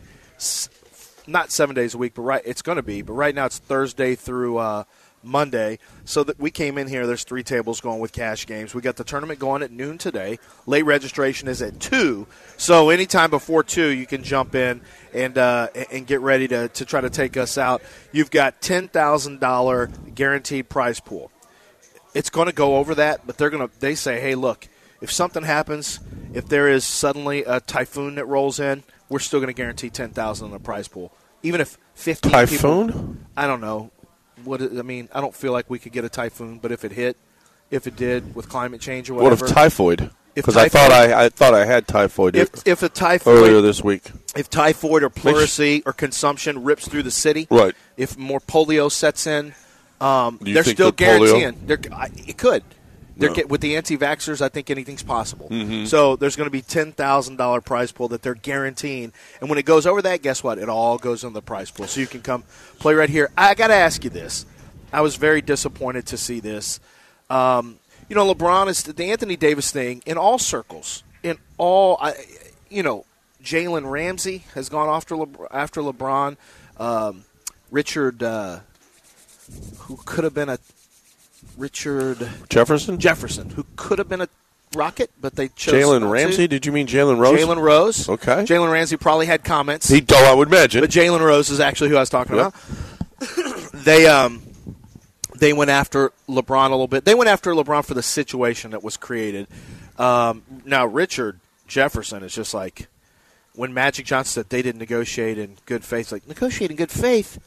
Speaker 8: not seven days a week, but right it's going to be. But right now it's Thursday through uh, Monday. So that we came in here, there's three tables going with cash games. We got the tournament going at noon today. Late registration is at two. So anytime before two, you can jump in and uh, and get ready to, to try to take us out. You've got ten thousand dollars guaranteed prize pool. It's going to go over that, but they're going to they say, hey, look, if something happens, if there is suddenly a typhoon that rolls in, we're still going to guarantee ten thousand dollars in the prize pool. Even if fifteen
Speaker 6: typhoon?
Speaker 8: people, I don't know. What I mean, I don't feel like we could get a typhoon, but if it hit, if it did with climate change or whatever.
Speaker 6: What if typhoid?
Speaker 8: Because
Speaker 6: I thought I, I thought I had typhoid
Speaker 8: if, if a typhoid
Speaker 6: earlier this week.
Speaker 8: If typhoid or pleurisy or consumption rips through the city,
Speaker 6: right?
Speaker 8: If more polio sets in, um,
Speaker 6: Do you
Speaker 8: they're
Speaker 6: think
Speaker 8: still
Speaker 6: that polio-
Speaker 8: guaranteeing. They're, I, it could. They're
Speaker 6: No.
Speaker 8: get, with the anti-vaxxers, I think anything's possible.
Speaker 6: Mhm.
Speaker 8: So there's going to be ten thousand dollars prize pool that they're guaranteeing. And when it goes over that, guess what? It all goes in the prize pool. So you can come play right here. I got to ask you this. I was very disappointed to see this. Um, you know, LeBron is the Anthony Davis thing in all circles. In all, I, you know, Jalen Ramsey has gone after Le, after LeBron. Um, Richard, uh, who could have been a Richard
Speaker 6: Jefferson?
Speaker 8: Jefferson, who could have been a Rocket, but they chose
Speaker 6: Jalen
Speaker 8: not
Speaker 6: Ramsey?
Speaker 8: to.
Speaker 6: Did you mean Jalen Rose?
Speaker 8: Jalen Rose.
Speaker 6: Okay.
Speaker 8: Jalen Ramsey probably had comments.
Speaker 6: He, oh, I would imagine.
Speaker 8: But Jalen Rose is actually who I was talking
Speaker 6: Yep.
Speaker 8: about. they um, they went after LeBron a little bit. They went after LeBron for the situation that was created. Um, now, Richard Jefferson is just like when Magic Johnson said they didn't negotiate in good faith. Like, negotiate in good faith?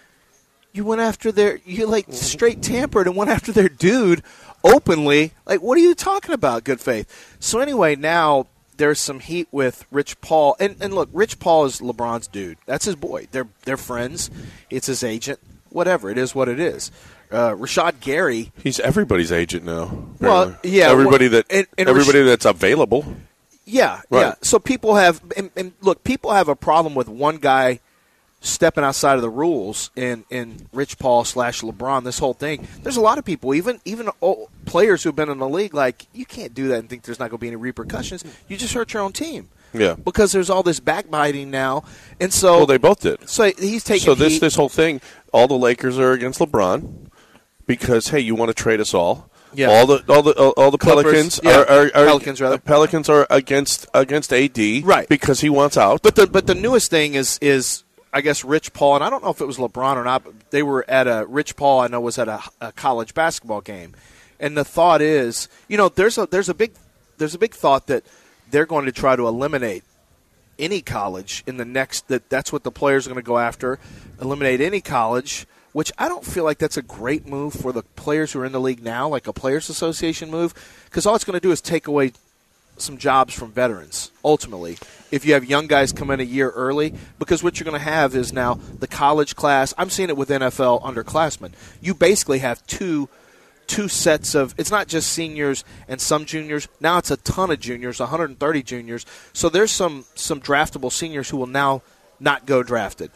Speaker 8: You went after their – you, like, straight tampered and went after their dude openly. Like, what are you talking about, good faith? So, anyway, now there's some heat with Rich Paul. And, and look, Rich Paul is LeBron's dude. That's his boy. They're they're friends. It's his agent. Whatever. It is what it is. Uh, Rashad Gary.
Speaker 6: He's everybody's agent now.
Speaker 8: Well,
Speaker 6: apparently.
Speaker 8: yeah.
Speaker 6: Everybody
Speaker 8: well,
Speaker 6: that
Speaker 8: and, and
Speaker 6: everybody
Speaker 8: Rash-
Speaker 6: that's available.
Speaker 8: Yeah,
Speaker 6: Right.
Speaker 8: yeah. So people have and, and look, people have a problem with one guy stepping outside of the rules in, in Rich Paul slash LeBron, this whole thing. There's a lot of people, even even old players who've been in the league, like, you can't do that and think there's not going to be any repercussions. You just hurt your own team.
Speaker 6: Yeah.
Speaker 8: Because there's all this backbiting now. And so
Speaker 6: Well, they both did.
Speaker 8: So he's taking
Speaker 6: So this
Speaker 8: heat.
Speaker 6: this whole thing, all the Lakers are against LeBron because, hey, you want to trade us all.
Speaker 8: Yeah.
Speaker 6: All the all the all the
Speaker 8: Clippers,
Speaker 6: Pelicans
Speaker 8: yeah.
Speaker 6: are, are, are
Speaker 8: Pelicans, rather.
Speaker 6: Pelicans are against against A D,
Speaker 8: Right.
Speaker 6: Because he wants out.
Speaker 8: But the but the newest thing is is I guess Rich Paul, and I don't know if it was LeBron or not, but they were at a Rich Paul I know was at a, a college basketball game. And the thought is, you know, there's a there's a big there's a big thought that they're going to try to eliminate any college in the next that that's what the players are going to go after, eliminate any college, which I don't feel like that's a great move for the players who are in the league now, like a players association move, because all it's going to do is take away some jobs from veterans, ultimately, if you have young guys come in a year early, because what you're going to have is now the college class. I'm seeing it with N F L underclassmen. You basically have two two sets of – it's not just seniors and some juniors. Now it's a ton of juniors, one hundred thirty juniors. So there's some, some draftable seniors who will now not go drafted.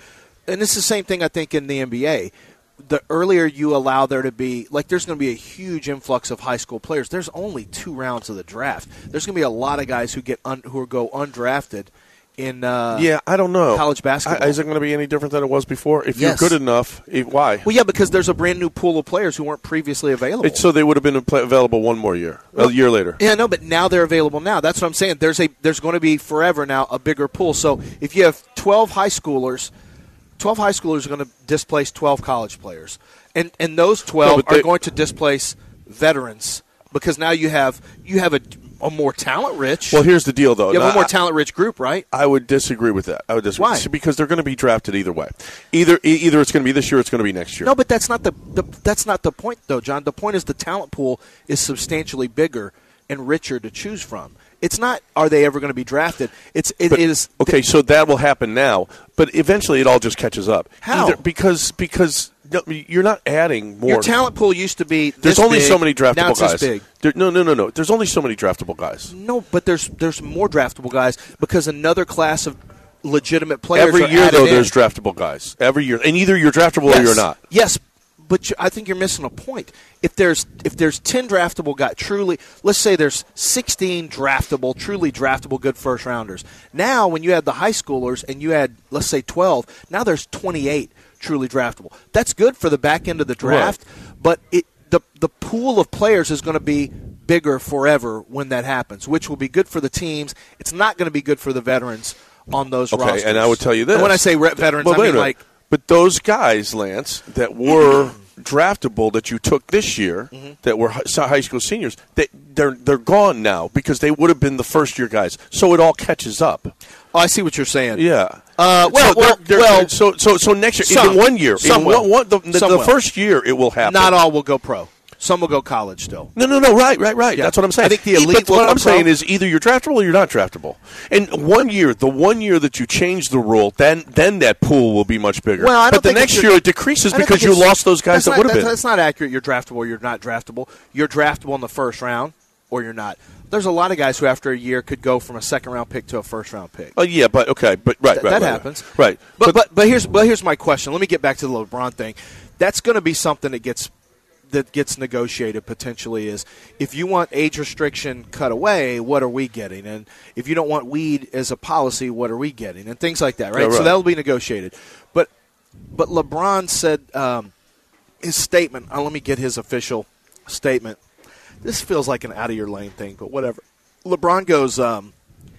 Speaker 8: and it's the same thing I think in the N B A. The earlier you allow there to be, like there's going to be a huge influx of high school players. There's only two rounds of the draft. There's going to be a lot of guys who get un, who go undrafted in uh,
Speaker 6: yeah, I don't know.
Speaker 8: college basketball.
Speaker 6: I, is it going to be any different than it was before? If
Speaker 8: Yes.
Speaker 6: you're good enough, if, why?
Speaker 8: Well, yeah, because there's a brand new pool of players who weren't previously available.
Speaker 6: It's, so they would have been pla- available one more year, a year later.
Speaker 8: Yeah, no, but now they're available now. That's what I'm saying. There's a there's going to be forever now a bigger pool. So if you have twelve high schoolers, twelve high schoolers are going to displace twelve college players. And and those twelve
Speaker 6: No, but they-
Speaker 8: are going to displace veterans because now you have you have a, a more talent-rich.
Speaker 6: Well, here's the deal, though.
Speaker 8: You have
Speaker 6: Now,
Speaker 8: a more
Speaker 6: I-
Speaker 8: talent-rich group, right?
Speaker 6: I would disagree with that. I would disagree.
Speaker 8: Why?
Speaker 6: Because they're going to be drafted either way. Either e- either it's going to be this year or it's going to be next year.
Speaker 8: No, but that's not the, the that's not the point, though, John. The point is the talent pool is substantially bigger and richer to choose from. It's not are they ever going to be drafted. It's it
Speaker 6: But-
Speaker 8: is
Speaker 6: okay, so that will happen now, but eventually it all just catches up.
Speaker 8: How?
Speaker 6: Either, because because no, you're not adding more.
Speaker 8: Your talent pool used to be this
Speaker 6: There's only
Speaker 8: big,
Speaker 6: so many draftable
Speaker 8: now it's
Speaker 6: guys.
Speaker 8: This big.
Speaker 6: There, no, no, no, no. There's only so many draftable guys.
Speaker 8: No, but there's there's more draftable guys because another class of legitimate players
Speaker 6: Every
Speaker 8: are
Speaker 6: year,
Speaker 8: added
Speaker 6: though,
Speaker 8: in.
Speaker 6: there's draftable guys. Every year, and either you're draftable
Speaker 8: yes.
Speaker 6: or you're not.
Speaker 8: Yes, but you, I think you're missing a point. If there's if there's ten draftable guys, truly, let's say there's sixteen draftable, truly draftable, good first rounders. Now, when you add the high schoolers and you add, let's say, twelve, now there's twenty-eight truly draftable. That's good for the back end of the draft, right. but it the the pool of players is going to be bigger forever when that happens, which will be good for the teams. It's not going to be good for the veterans on those
Speaker 6: okay,
Speaker 8: rosters.
Speaker 6: and I would tell you this.
Speaker 8: And when I say re- veterans,
Speaker 6: well,
Speaker 8: I mean
Speaker 6: wait a
Speaker 8: like.
Speaker 6: But those guys, Lance, that were draftable that you took this year, mm-hmm. that were high school seniors, they, they're they're gone now because they would have been the first year guys. So it all catches up.
Speaker 8: Oh, I see what you're saying.
Speaker 6: Yeah.
Speaker 8: Uh, well,
Speaker 6: so
Speaker 8: well,
Speaker 6: they're, they're,
Speaker 8: well.
Speaker 6: So so so next year,
Speaker 8: Some,
Speaker 6: in one year,
Speaker 8: some
Speaker 6: in
Speaker 8: will.
Speaker 6: one, one, the, the,
Speaker 8: some
Speaker 6: the
Speaker 8: will.
Speaker 6: first year, it will happen.
Speaker 8: Not all will go pro. Some will go college still.
Speaker 6: No, no, no. Right, right, right.
Speaker 8: Yeah.
Speaker 6: That's what I'm saying.
Speaker 8: I think the elite
Speaker 6: But
Speaker 8: will
Speaker 6: what
Speaker 8: go
Speaker 6: I'm
Speaker 8: pro.
Speaker 6: saying is either you're draftable or you're not draftable. And one year, the one year that you change the rule, then then that pool will be much bigger.
Speaker 8: Well, I don't
Speaker 6: but the
Speaker 8: think
Speaker 6: next
Speaker 8: it's-
Speaker 6: year it decreases
Speaker 8: I don't
Speaker 6: because
Speaker 8: think
Speaker 6: you
Speaker 8: it's-
Speaker 6: lost those guys
Speaker 8: that's
Speaker 6: that
Speaker 8: not-
Speaker 6: would have been.
Speaker 8: That's not accurate. You're draftable or you're not draftable. You're draftable in the first round or you're not. There's a lot of guys who after a year could go from a second round pick to a first round pick.
Speaker 6: Oh yeah, but okay, but right,
Speaker 8: Th-
Speaker 6: right,
Speaker 8: that
Speaker 6: right,
Speaker 8: happens.
Speaker 6: Right.
Speaker 8: But,
Speaker 6: but
Speaker 8: but but here's but here's my question. Let me get back to the LeBron thing. That's going to be something that gets that gets negotiated potentially. Is if you want age restriction cut away, what are we getting? And if you don't want weed as a policy, what are we getting? And things like that, right?
Speaker 6: Yeah, right.
Speaker 8: So that'll be negotiated. But but LeBron said um, his statement. Uh, let me get his official statement. This feels like an out of your lane thing, but whatever. LeBron goes. Um,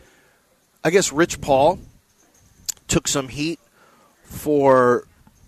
Speaker 8: I guess Rich Paul took some heat for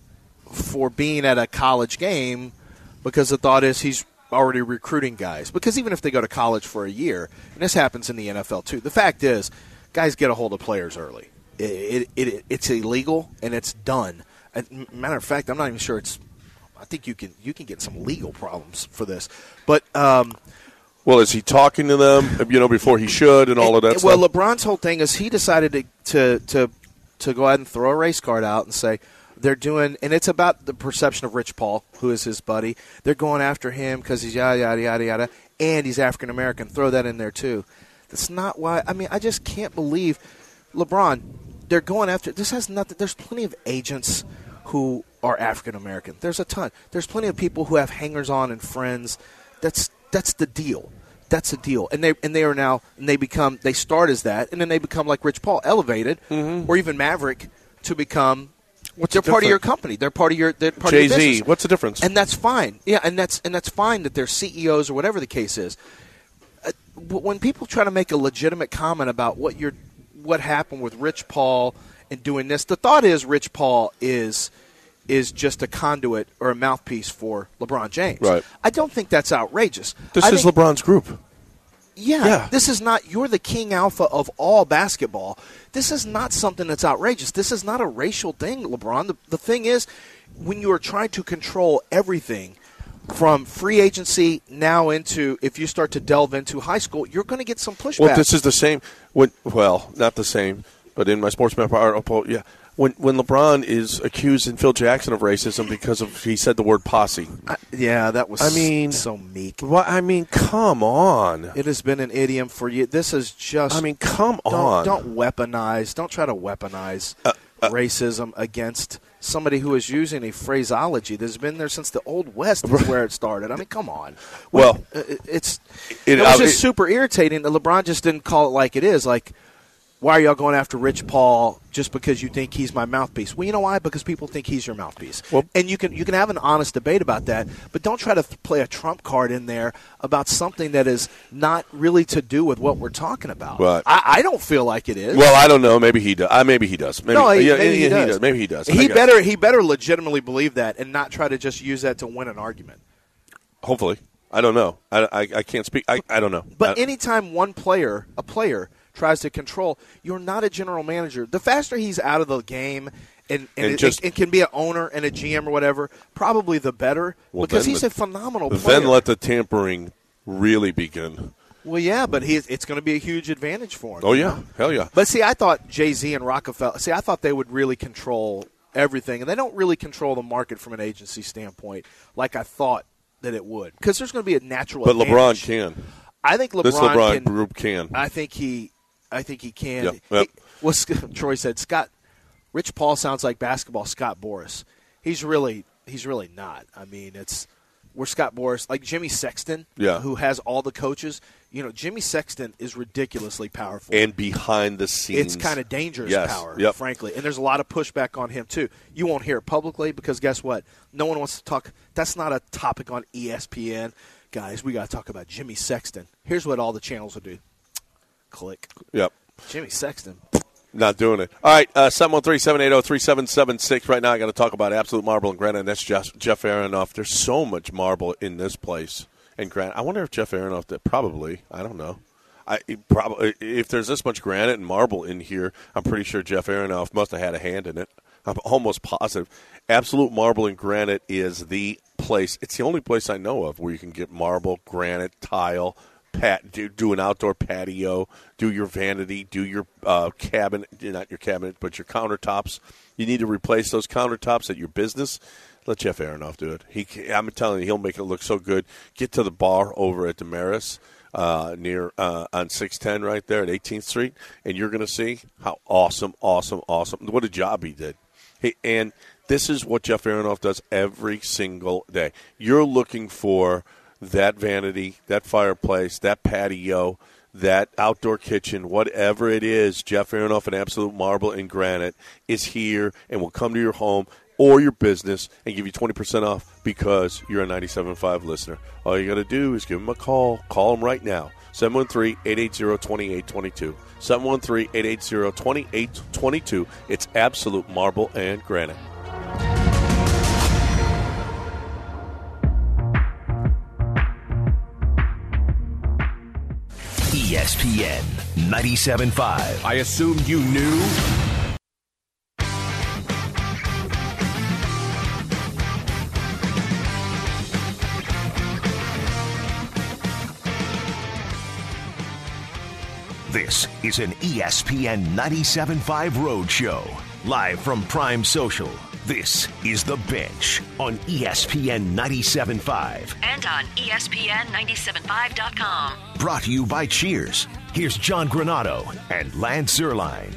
Speaker 8: for being at a college game because the thought is he's already recruiting guys. Because even if they go to college for a year, and this happens in the N F L too, the fact is guys get a hold of players early. It, it, it it's illegal and it's done. And matter of fact, I'm not even sure it's. I think you can you can get some legal problems for this, but. Um,
Speaker 6: well, is he talking to them? You know, before he should, and all of that.
Speaker 8: Well,
Speaker 6: stuff?
Speaker 8: LeBron's whole thing is he decided to, to to to go ahead and throw a race card out and say they're doing, and it's about the perception of Rich Paul, who is his buddy. They're going after him because he's yada yada yada yada, and he's African American. Throw that in there too. That's not why. I mean, I just can't believe LeBron. They're going after. This has nothing. There's plenty of agents who are African American. There's a ton. There's plenty of people who have hangers on and friends. That's that's the deal. That's the deal. And they and they are now and they become they start as that and then they become like Rich Paul, elevated,
Speaker 6: mm-hmm.
Speaker 8: or even Maverick to become
Speaker 6: What's
Speaker 8: they're
Speaker 6: the
Speaker 8: part of your
Speaker 6: difference?
Speaker 8: company. They're part of your they're part of your
Speaker 6: Jay-Z.
Speaker 8: business.
Speaker 6: What's the difference?
Speaker 8: And that's fine. Yeah, and that's and that's fine that they're C E Os or whatever the case is. Uh, when people try to make a legitimate comment about what you're what happened with Rich Paul and doing this, the thought is Rich Paul is is just a conduit or a mouthpiece for LeBron James.
Speaker 6: Right.
Speaker 8: I don't think that's outrageous.
Speaker 6: This
Speaker 8: I
Speaker 6: is
Speaker 8: think,
Speaker 6: LeBron's group.
Speaker 8: Yeah,
Speaker 6: Yeah.
Speaker 8: This is not, you're the king alpha of all basketball. This is not something that's outrageous. This is not a racial thing, LeBron. The, the thing is, when you are trying to control everything from free agency now into, if you start to delve into high school, you're going to get some pushback.
Speaker 6: Well, this is the same. When, well, not the same, but in my sportsman part, yeah. When when LeBron is accusing Phil Jackson of racism because of he said the word posse.
Speaker 8: I, yeah, that was
Speaker 6: I mean,
Speaker 8: so meek.
Speaker 6: Well, I mean, come on.
Speaker 8: It has been an idiom for you. This is just.
Speaker 6: I mean, come
Speaker 8: don't,
Speaker 6: on.
Speaker 8: Don't weaponize. Don't try to weaponize
Speaker 6: uh, uh,
Speaker 8: racism against somebody who is using a phraseology that's been there since the Old West is where it started. I mean, come on.
Speaker 6: Well,
Speaker 8: uh, it's
Speaker 6: it,
Speaker 8: it was
Speaker 6: it,
Speaker 8: just super irritating that LeBron just didn't call it like it is. Like, why are y'all going after Rich Paul just because you think he's my mouthpiece? Well, you know why? Because people think he's your mouthpiece.
Speaker 6: Well,
Speaker 8: and you can you can have an honest debate about that, but don't try to th- play a trump card in there about something that is not really to do with what we're talking about.
Speaker 6: Right.
Speaker 8: I, I don't feel like it is.
Speaker 6: Well, I don't know. Maybe he does. Uh, maybe he does. Maybe,
Speaker 8: no, he,
Speaker 6: yeah,
Speaker 8: maybe
Speaker 6: yeah,
Speaker 8: he, does.
Speaker 6: he does. Maybe he does.
Speaker 8: He
Speaker 6: I
Speaker 8: better he better legitimately believe that and not try to just use that to win an argument.
Speaker 6: Hopefully. I don't know. I, I, I can't speak. I, I don't know.
Speaker 8: But
Speaker 6: I,
Speaker 8: anytime one player, a player, tries to control, you're not a general manager. The faster he's out of the game and, and,
Speaker 6: And
Speaker 8: it,
Speaker 6: just-
Speaker 8: it, it can be an owner and a G M or whatever, probably the better
Speaker 6: Well,
Speaker 8: because
Speaker 6: then
Speaker 8: he's
Speaker 6: the-
Speaker 8: a phenomenal player.
Speaker 6: Then let the tampering really begin.
Speaker 8: Well, yeah, but he, it's going to be a huge advantage for him.
Speaker 6: Oh, yeah. Hell yeah.
Speaker 8: But see, I thought Jay-Z and Rockefeller, see, I thought they would really control everything, and they don't really control the market from an agency standpoint like I thought that it would. Because there's going to be a natural
Speaker 6: But LeBron
Speaker 8: advantage.
Speaker 6: can.
Speaker 8: I think LeBron
Speaker 6: This LeBron
Speaker 8: can,
Speaker 6: group can.
Speaker 8: I think he I think he can.
Speaker 6: Yep, yep.
Speaker 8: He- well, Troy said Scott Rich Paul sounds like basketball Scott Boras. He's really he's really not. I mean, it's we're Scott Boras, like Jimmy Sexton,
Speaker 6: Yeah.
Speaker 8: who has all the coaches. You know, Jimmy Sexton is ridiculously powerful.
Speaker 6: And behind the scenes.
Speaker 8: It's kind of dangerous
Speaker 6: Yes,
Speaker 8: power,
Speaker 6: yep.
Speaker 8: frankly. And there's a lot of pushback on him, too. You won't hear it publicly because guess what? No one wants to talk. That's not a topic on E S P N. Guys, we got to talk about Jimmy Sexton. Here's what all the channels will do. Click.
Speaker 6: Yep.
Speaker 8: Jimmy Sexton.
Speaker 6: Not doing it. All right, uh, seven one three, seven eight zero, three seven seven six. Right now I got to talk about Absolute Marble and Granite, and that's Jeff, Jeff Aronoff. There's so much marble in this place. And granite, I wonder if Jeff Aronoff did. Probably. I don't know. I probably If there's this much granite and marble in here, I'm pretty sure Jeff Aronoff must have had a hand in it. I'm almost positive. Absolute Marble and Granite is the place. It's the only place I know of where you can get marble, granite, tile, pat, do, do an outdoor patio, do your vanity, do your uh, cabinet, not your cabinet, but your countertops. You need to replace those countertops at your business. Let Jeff Aronoff do it. He, I'm telling you, he'll make it look so good. Get to the bar over at Damaris uh, near uh, on six ten right there at eighteenth Street, and you're going to see how awesome, awesome, awesome. What a job he did. He, and this is what Jeff Aronoff does every single day. You're looking for that vanity, that fireplace, that patio, that outdoor kitchen, whatever it is, Jeff Aronoff and Absolute Marble and Granite is here and will come to your home or your business and give you twenty percent off because you're a ninety-seven point five listener. All you got to do is give them a call. Call them right now, seven one three, eight eight zero, two eight two two. seven one three, eight eight zero, two eight two two. It's Absolute Marble and Granite.
Speaker 4: E S P N ninety-seven point five.
Speaker 11: I assumed you knew.
Speaker 4: This is an E S P N ninety-seven point five Roadshow. Live from Prime Social, this is The Bench on E S P N ninety-seven point five.
Speaker 5: And on E S P N ninety-seven five dot com.
Speaker 4: Brought to you by Cheers. Here's John Granado and Lance Zerline.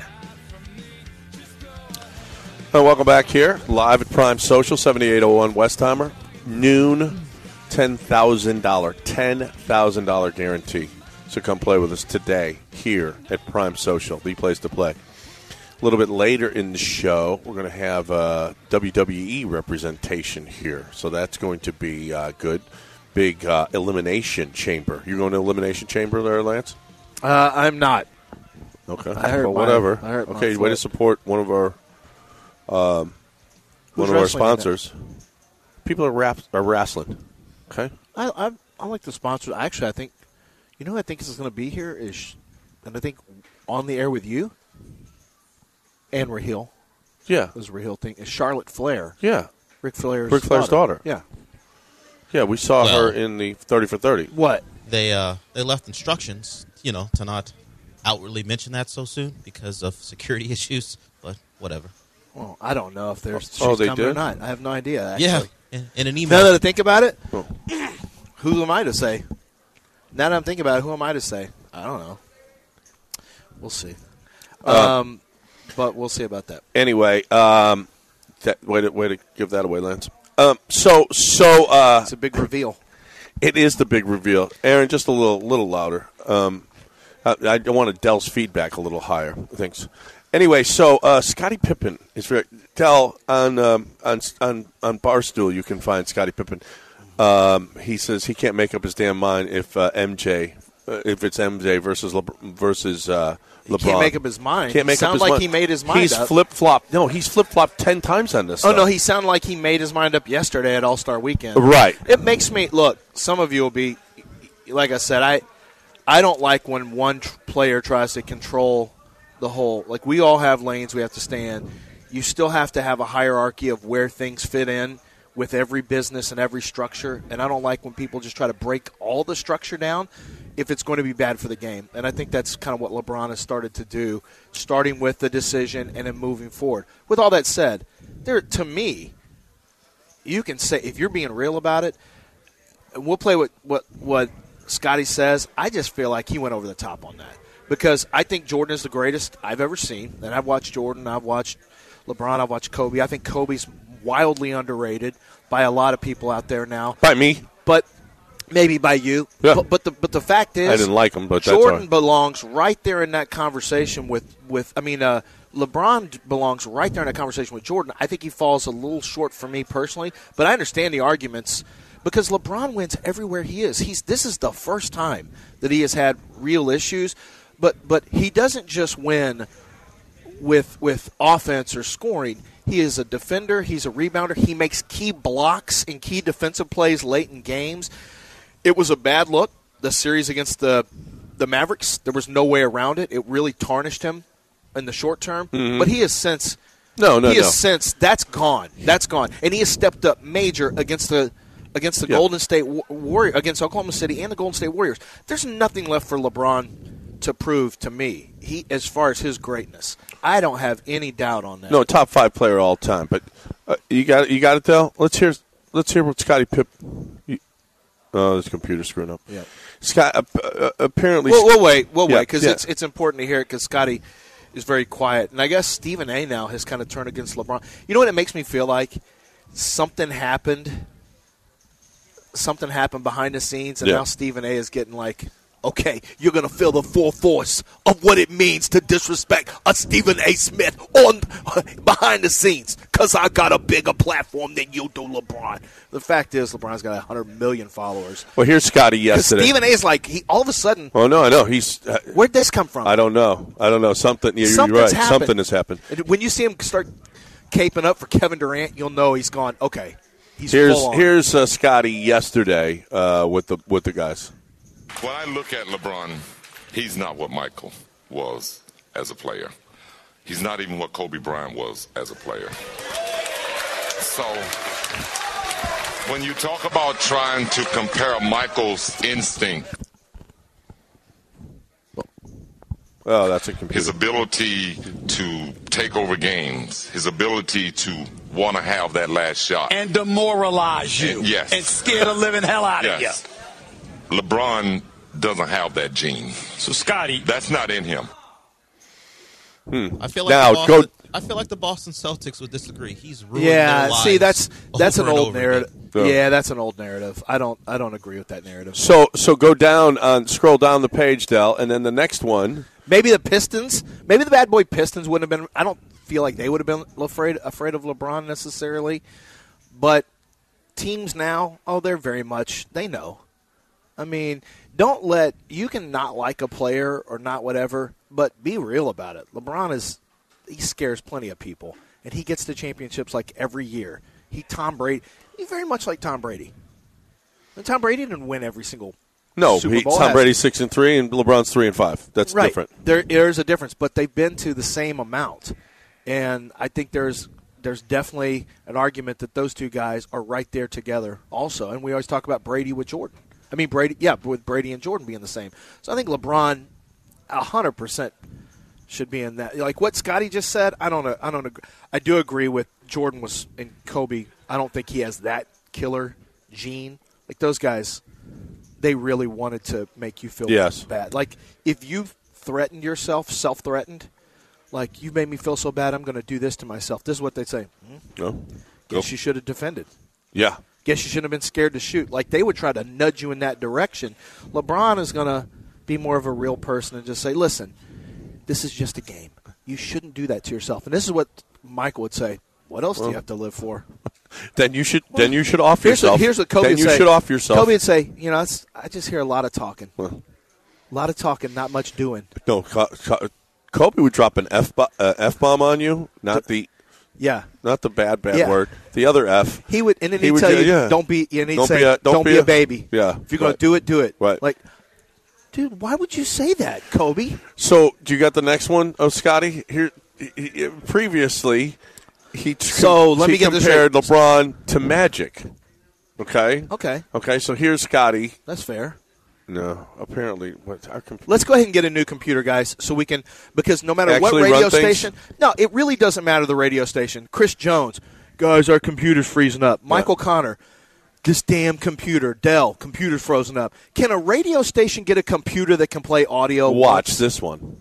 Speaker 6: Well, welcome back here, live at Prime Social, seventy-eight oh one Westheimer. Noon, ten thousand dollars. ten thousand dollars guarantee. So come play with us today here at Prime Social, the place to play. A little bit later in the show, we're going to have uh, W W E representation here. So that's going to be uh, good. Big uh, Elimination Chamber. You going to Elimination Chamber there, Lance?
Speaker 8: Uh, I'm not.
Speaker 6: Okay.
Speaker 8: I hurt
Speaker 6: well,
Speaker 8: my-
Speaker 6: whatever.
Speaker 8: I hurt my
Speaker 6: okay, way to
Speaker 8: foot.
Speaker 6: support one of our um,
Speaker 8: Who's
Speaker 6: one of our
Speaker 8: wrestling in it?
Speaker 6: sponsors. People are rap- are wrestling. Okay.
Speaker 8: I, I I like the sponsors. Actually, I think you know who I think is going to be here is, and I think on the air with you and Raheel.
Speaker 6: Yeah,
Speaker 8: this Raheel thing is Charlotte Flair.
Speaker 6: Yeah,
Speaker 8: Ric Flair's
Speaker 6: Ric Flair's daughter.
Speaker 8: Yeah,
Speaker 6: Yeah, we saw
Speaker 9: Well-
Speaker 6: her in the thirty for thirty.
Speaker 8: What?
Speaker 9: They uh they left instructions, you know, to not outwardly mention that so soon because of security issues. But whatever.
Speaker 8: Well, I don't know if there's she's
Speaker 6: Oh, they
Speaker 8: coming or
Speaker 6: did?
Speaker 8: not. I have no idea. Actually.
Speaker 9: Yeah, in, in an email.
Speaker 8: Now that I think about it,
Speaker 6: Oh.
Speaker 8: who am I to say? Now that I'm thinking about it, who am I to say? I don't know. We'll see.
Speaker 6: Uh,
Speaker 8: Um, but we'll see about that.
Speaker 6: Anyway, um, that, way to way to give that away, Lance. Um, so so uh,
Speaker 8: it's a big reveal.
Speaker 6: It is the big reveal, Aaron. Just a little little louder. Um, I, I want Dell's feedback a little higher. Thanks. Anyway, so uh, Scottie Pippen is very Dell on um, on on on Barstool. You can find Scottie Pippen. Um, he says he can't make up his damn mind if uh, M J, uh, if it's M J versus Le- versus uh, LeBron.
Speaker 8: He can't make up his mind.
Speaker 6: Can't make
Speaker 8: he
Speaker 6: up his
Speaker 8: like
Speaker 6: mind.
Speaker 8: he made his mind
Speaker 6: he's
Speaker 8: up.
Speaker 6: He's flip flopped. No, he's flip flopped ten times on this.
Speaker 8: Oh
Speaker 6: stuff.
Speaker 8: no, he sounded like he made his mind up yesterday at All Star Weekend.
Speaker 6: Right.
Speaker 8: It makes me look. Some of you will be, like I said, I, I don't like when one tr- player tries to control the whole. Like we all have lanes we have to stay in. You still have to have a hierarchy of where things fit in with every business and every structure. And I don't like when people just try to break all the structure down if it's going to be bad for the game. And I think that's kind of what LeBron has started to do, starting with the decision and then moving forward. With all that said, there to me, you can say, if you're being real about it, we'll play what, what, what Scottie says. I just feel like he went over the top on that. Because I think Jordan is the greatest I've ever seen. And I've watched Jordan, I've watched LeBron, I've watched Kobe. I think Kobe's wildly underrated by a lot of people out there now.
Speaker 6: By me.
Speaker 8: But maybe by you.
Speaker 6: Yeah.
Speaker 8: But, but the but the fact is,
Speaker 6: I didn't like him, but
Speaker 8: Jordan
Speaker 6: that's
Speaker 8: belongs right there in that conversation with, with I mean, uh, LeBron belongs right there in that conversation with Jordan. I think he falls a little short for me personally, but I understand the arguments because LeBron wins everywhere he is. He's this is the first time that he has had real issues, but but he doesn't just win with with offense or scoring. He is a defender. He's a rebounder. He makes key blocks and key defensive plays late in games. It was a bad look, the series against the the Mavericks. There was no way around it. It really tarnished him in the short term.
Speaker 6: Mm-hmm.
Speaker 8: But he has since
Speaker 6: no, no,
Speaker 8: he has
Speaker 6: no.
Speaker 8: since that's gone. That's gone. And he has stepped up major against the against the
Speaker 6: Yeah.
Speaker 8: Golden State Warrior against Oklahoma City and the Golden State Warriors. There's nothing left for LeBron to prove to me. He as far as his greatness. I don't have any doubt on that.
Speaker 6: No, top five player all time. But uh, you got you got it, Dell. Let's hear let's hear what Scottie Pippen. You, oh, this computer's screwing up.
Speaker 8: Yeah,
Speaker 6: Scott uh, uh, apparently.
Speaker 8: We'll, we'll wait. We'll
Speaker 6: yeah,
Speaker 8: wait because
Speaker 6: yeah.
Speaker 8: it's it's important to hear it because Scottie is very quiet, and I guess Stephen A. now has kind of turned against LeBron. You know what it makes me feel like? Something happened. Something happened behind the scenes, and
Speaker 6: Yeah.
Speaker 8: now Stephen A. is getting like, okay, you're going to feel the full force of what it means to disrespect a Stephen A. Smith on behind the scenes because I got a bigger platform than you do, LeBron. The fact is, LeBron's got one hundred million followers.
Speaker 6: Well, here's Scottie yesterday.
Speaker 8: Stephen A. is like, he all of a sudden,
Speaker 6: Oh no, I know he's. Uh,
Speaker 8: where'd this come from?
Speaker 6: I don't know. I don't know. Something. You're
Speaker 8: Something's
Speaker 6: right.
Speaker 8: happened.
Speaker 6: Something has happened.
Speaker 8: And when you see him start caping up for Kevin Durant, you'll know he's gone, okay, he's
Speaker 6: Here's
Speaker 8: full on.
Speaker 6: here's uh, Scottie yesterday uh, with the with the guys.
Speaker 11: When I look at LeBron, he's not what Michael was as a player. He's not even what Kobe Bryant was as a player. So when you talk about trying to compare Michael's instinct,
Speaker 6: Oh, that's a computer.
Speaker 11: his ability to take over games, his ability to want to have that last shot.
Speaker 2: And demoralize you.
Speaker 11: And- yes.
Speaker 2: And scare the living hell out of you.
Speaker 11: Yes. LeBron doesn't have that gene.
Speaker 2: So, Scottie.
Speaker 11: That's not in him.
Speaker 6: Hmm.
Speaker 9: I feel like
Speaker 6: Now,
Speaker 9: the Boston,
Speaker 6: go-
Speaker 9: I feel like the Boston Celtics would disagree. He's ruined
Speaker 8: Yeah,
Speaker 9: their lives
Speaker 8: see, that's that's an
Speaker 9: over and
Speaker 8: old
Speaker 9: over
Speaker 8: narrative.
Speaker 9: again.
Speaker 6: Yeah.
Speaker 8: Yeah, that's an old narrative. I don't I don't agree with that narrative.
Speaker 6: So so go down on scroll down the page, Dell, and then the next one.
Speaker 8: Maybe the Pistons, maybe the bad boy Pistons wouldn't have been. I don't feel like they would have been afraid afraid of LeBron necessarily, but teams now, oh, they're very much they know. I mean, don't let you can not like a player or not whatever, but be real about it. LeBron is he scares plenty of people, and he gets to championships like every year. He Tom Brady, he's very much like Tom Brady. And Tom Brady didn't win every single.
Speaker 6: No,
Speaker 8: Super
Speaker 6: he,
Speaker 8: Bowl
Speaker 6: Tom
Speaker 8: has
Speaker 6: Brady's six and three, and LeBron's three and five. That's
Speaker 8: right.
Speaker 6: different.
Speaker 8: There, there's a difference, but they've been to the same amount, and I think there's there's definitely an argument that those two guys are right there together also. And we always talk about Brady with Jordan. I mean Brady, yeah, with Brady and Jordan being the same. So I think LeBron, a hundred percent should be in that. Like what Scottie just said, I don't know. I don't agree. I do agree with Jordan was and Kobe. I don't think he has that killer gene. Like those guys, they really wanted to make you feel
Speaker 6: Yes.
Speaker 8: bad. Like if you've threatened yourself, self-threatened, like you made me feel so bad, I'm going to do this to myself. This is what they say.
Speaker 6: No.
Speaker 8: Guess you should have defended.
Speaker 6: Yeah.
Speaker 8: Guess you shouldn't have been scared to shoot. Like, they would try to nudge you in that direction. LeBron is going to be more of a real person and just say, listen, this is just a game. You shouldn't do that to yourself. And this is what Michael would say. What else well, do you have to live for?
Speaker 6: Then you should then you should off
Speaker 8: here's
Speaker 6: yourself.
Speaker 8: What, here's what Kobe
Speaker 6: then
Speaker 8: would
Speaker 6: you
Speaker 8: say.
Speaker 6: should off yourself.
Speaker 8: Kobe would say, you know, it's, I just hear a lot of talking. Well, a lot of talking, not much doing.
Speaker 6: No, Kobe would drop an F uh, F bomb on you, not the
Speaker 8: yeah,
Speaker 6: not the bad bad
Speaker 8: yeah.
Speaker 6: word, the other F.
Speaker 8: He would, and then
Speaker 6: he
Speaker 8: he'd
Speaker 6: would
Speaker 8: tell
Speaker 6: do,
Speaker 8: you,
Speaker 6: yeah.
Speaker 8: don't be, and he'd
Speaker 6: don't
Speaker 8: say,
Speaker 6: be a, don't,
Speaker 8: don't
Speaker 6: be,
Speaker 8: be a,
Speaker 6: a
Speaker 8: baby.
Speaker 6: Yeah,
Speaker 8: if you're going
Speaker 6: right.
Speaker 8: to do it, do it.
Speaker 6: Right.
Speaker 8: Like, dude, why would you say that, Kobe?
Speaker 6: So, do you got the next one? Oh, Scotty, here. He, he, previously, he
Speaker 8: so let
Speaker 6: he
Speaker 8: me get
Speaker 6: compared
Speaker 8: this
Speaker 6: LeBron to Magic. Okay.
Speaker 8: Okay.
Speaker 6: Okay. So here's Scotty.
Speaker 8: That's fair.
Speaker 6: No, apparently, what our computer.
Speaker 8: Let's go ahead and get a new computer, guys, so we can because no matter
Speaker 6: Actually
Speaker 8: what radio
Speaker 6: run things?
Speaker 8: station, no, it really doesn't matter the radio station. Chris Jones, guys, our computer's freezing up. Michael yeah. Connor, this damn computer, Dell, computer's frozen up. Can a radio station get a computer that can play audio?
Speaker 6: Watch
Speaker 8: once?
Speaker 6: this one.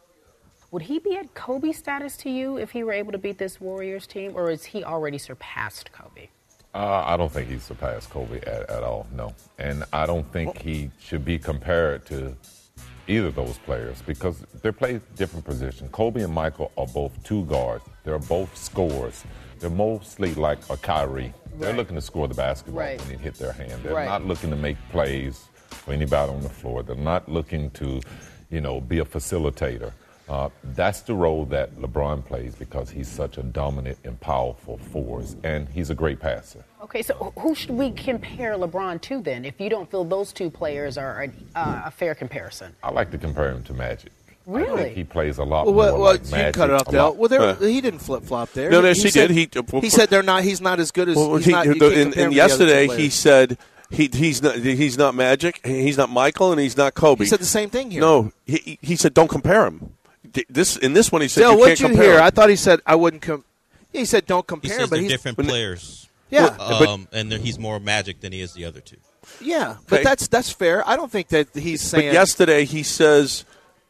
Speaker 12: Would he be at Kobe status to you if he were able to beat this Warriors team, or is he already surpassed Kobe?
Speaker 13: Uh, I don't think he's surpassed Kobe at, at all, no. And I don't think he should be compared to either of those players because they play different positions. Kobe and Michael are both two guards. They're both scorers. They're mostly like a Kyrie. They're
Speaker 12: right.
Speaker 13: looking to score the basketball
Speaker 12: right.
Speaker 13: when they hit their hand. They're
Speaker 12: right.
Speaker 13: not looking to make plays for anybody on the floor. They're not looking to, you know, be a facilitator. Uh, that's the role that LeBron plays because he's such a dominant and powerful force, and he's a great passer.
Speaker 12: Okay, so who should we compare LeBron to then, if you don't feel those two players are a, uh, a fair comparison?
Speaker 13: I like to compare him to Magic.
Speaker 12: Really?
Speaker 13: I think he plays a lot
Speaker 8: well,
Speaker 13: more
Speaker 8: well,
Speaker 13: like
Speaker 8: you
Speaker 13: Magic.
Speaker 8: cut it off, Dale. Well, there,
Speaker 6: uh,
Speaker 8: he didn't flip-flop there.
Speaker 6: No, no,
Speaker 8: he,
Speaker 6: he,
Speaker 8: said,
Speaker 6: did. He,
Speaker 8: uh, he said they're not. He's not as good as.
Speaker 6: Well,
Speaker 8: he's
Speaker 6: he,
Speaker 8: not,
Speaker 6: the, and, and yesterday he said he, he's not. He's not Magic. He's not Michael, and he's not Kobe.
Speaker 8: He said the same thing here.
Speaker 6: No, he, he said don't compare him. This in this one he said
Speaker 8: Dale,
Speaker 6: you
Speaker 8: what'd
Speaker 6: can't
Speaker 8: you
Speaker 6: compare
Speaker 8: hear?
Speaker 6: him.
Speaker 8: I thought he said I wouldn't come. Yeah, he said don't compare.
Speaker 9: He says
Speaker 8: but
Speaker 9: they're
Speaker 8: he's
Speaker 9: different
Speaker 8: but,
Speaker 9: players.
Speaker 8: Yeah,
Speaker 9: um, and he's more Magic than he is the other two.
Speaker 8: Yeah, but
Speaker 6: okay.
Speaker 8: that's that's fair. I don't think that he's saying.
Speaker 6: But yesterday he says,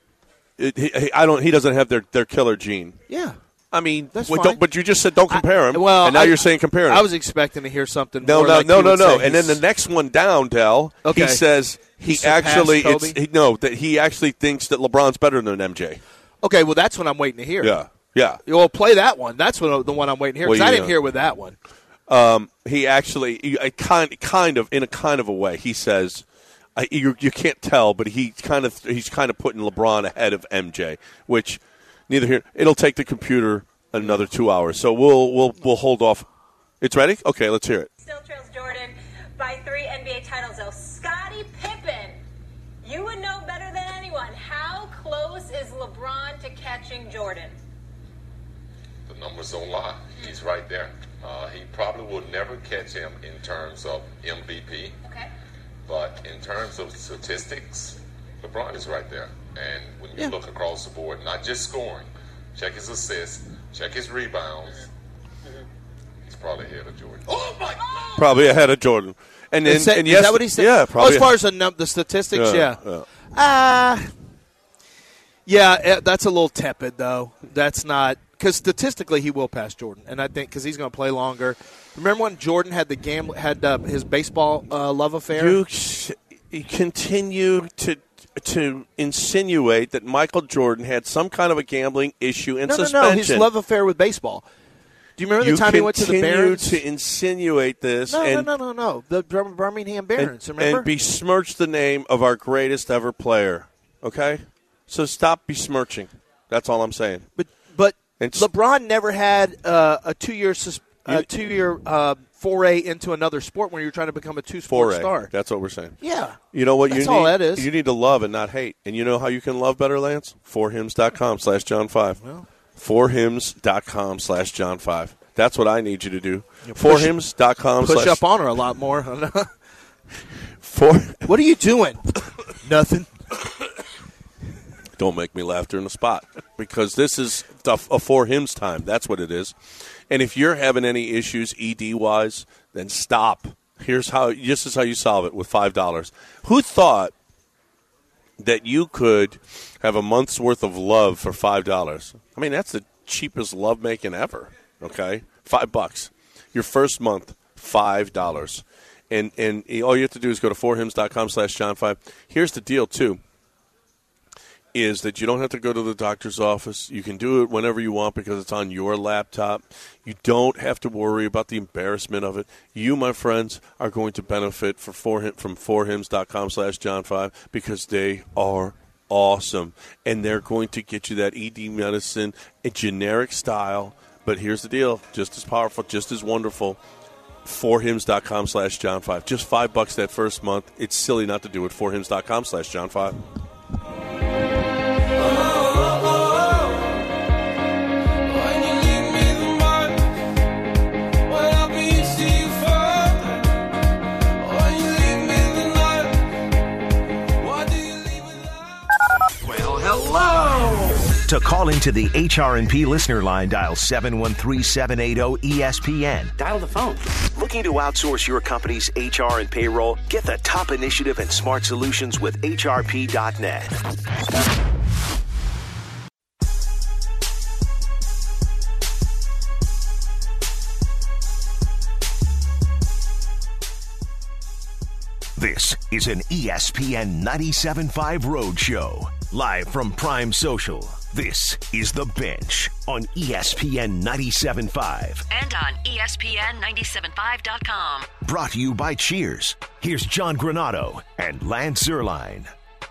Speaker 6: it, he, I don't. He doesn't have their, their killer gene.
Speaker 8: Yeah,
Speaker 6: I mean,
Speaker 8: that's
Speaker 6: well,
Speaker 8: fine.
Speaker 6: don't, but you just said don't compare him.
Speaker 8: I, well,
Speaker 6: and now
Speaker 8: I,
Speaker 6: you're saying compare him.
Speaker 8: I was expecting to hear something.
Speaker 6: No,
Speaker 8: more
Speaker 6: no,
Speaker 8: like
Speaker 6: no,
Speaker 8: he
Speaker 6: no,
Speaker 8: would
Speaker 6: no.
Speaker 8: say
Speaker 6: And then the next one down, Dell.
Speaker 8: Okay.
Speaker 6: He says he,
Speaker 8: he
Speaker 6: actually
Speaker 8: Kobe?
Speaker 6: it's he, no that he actually thinks that LeBron's better than M J.
Speaker 8: Okay, well that's what I'm waiting to hear.
Speaker 6: Yeah, yeah.
Speaker 8: Well, play that one. That's what the one I'm waiting to hear because
Speaker 6: Well,
Speaker 8: I
Speaker 6: yeah.
Speaker 8: didn't hear with that one.
Speaker 6: Um, he actually, he, I kind, kind of, in a kind of a way, he says, I, you, you can't tell, but he kind of, he's kind of putting LeBron ahead of M J, which neither here. It'll take the computer another two hours, so we'll, we'll, we'll hold off. It's ready? Okay, let's hear it.
Speaker 14: Still trails Jordan by three N B A titles, though. Scottie Pippen, you would know better than anyone. How close is LeBron to catching Jordan?
Speaker 11: The numbers don't lie. He's right there. Uh, he probably will never catch him in terms of M V P.
Speaker 14: Okay.
Speaker 11: But in terms of statistics, LeBron is right there. And when you
Speaker 8: Yeah.
Speaker 11: look across the board, not just scoring, check his assists, check his rebounds, he's probably ahead of Jordan.
Speaker 14: Oh, my God!
Speaker 6: Probably ahead of Jordan. And then,
Speaker 8: Is that,
Speaker 6: and
Speaker 8: is
Speaker 6: yes,
Speaker 8: that what he said?
Speaker 6: Yeah,
Speaker 8: Oh,
Speaker 6: probably.
Speaker 8: as far as the, num- the statistics, yeah.
Speaker 6: yeah.
Speaker 8: Uh, yeah, eh, that's a little tepid, though. That's not – because statistically he will pass Jordan, and I think because he's going to play longer. Remember when Jordan had the gamble, had uh, his baseball uh, love affair?
Speaker 6: You, you continue to to insinuate that Michael Jordan had some kind of a gambling issue and
Speaker 8: no,
Speaker 6: suspension.
Speaker 8: No, no, his love affair with baseball. Do you remember
Speaker 6: you
Speaker 8: the time he went to the Barons?
Speaker 6: to insinuate this.
Speaker 8: No,
Speaker 6: and,
Speaker 8: no, no, no, no. The Birmingham Barons,
Speaker 6: and,
Speaker 8: remember?
Speaker 6: And besmirch the name of our greatest ever player, okay? So stop besmirching. That's all I'm saying.
Speaker 8: But but
Speaker 6: and
Speaker 8: LeBron never had uh, a two-year sus- a two-year uh, foray into another sport when you're trying to become a two-sport
Speaker 6: foray.
Speaker 8: star.
Speaker 6: That's what we're saying.
Speaker 8: Yeah.
Speaker 6: You know what
Speaker 8: That's
Speaker 6: you need?
Speaker 8: all that is.
Speaker 6: You need to love and not hate. And you know how you can love better, Lance? forhims.com slash John 5.
Speaker 8: Well.
Speaker 6: forhims.com slash John 5. That's what I need you to do.
Speaker 8: You push-
Speaker 6: forhims.com
Speaker 8: Push
Speaker 6: slash
Speaker 8: up on her a lot more.
Speaker 6: For
Speaker 8: What are you doing? Nothing.
Speaker 6: Don't make me laugh during the spot because this is a For Hims time. That's what it is. And if you're having any issues E D-wise, then stop. Here's how. This is how you solve it with five dollars. Who thought that you could have a month's worth of love for five dollars? I mean, that's the cheapest love making ever. Okay, Five bucks. Your first month, five dollars. And and all you have to do is go to four hims dot com slash John five. Here's the deal, too, is that you don't have to go to the doctor's office. You can do it whenever you want because it's on your laptop. You don't have to worry about the embarrassment of it. You, my friends, are going to benefit for four, from four hims dot com slash John five because they are awesome. And they're going to get you that E D medicine, a generic style. But here's the deal, just as powerful, just as wonderful. four hims dot com slash John five. Just five bucks that first month. It's silly not to do it. four hims dot com slash John five.
Speaker 4: Well, hello. To call into the H R and P listener line, dial seven one three, seven eight zero, E S P N. Dial the phone. Looking to outsource your company's H R and payroll? Get the top initiative and smart solutions with H R P dot net. This is an E S P N ninety-seven point five Road Show. Live from Prime Social, this is The Bench on E S P N ninety-seven point five.
Speaker 5: And on E S P N ninety-seven point five dot com.
Speaker 4: Brought to you by Cheers. Here's John Granado and Lance Zierlein.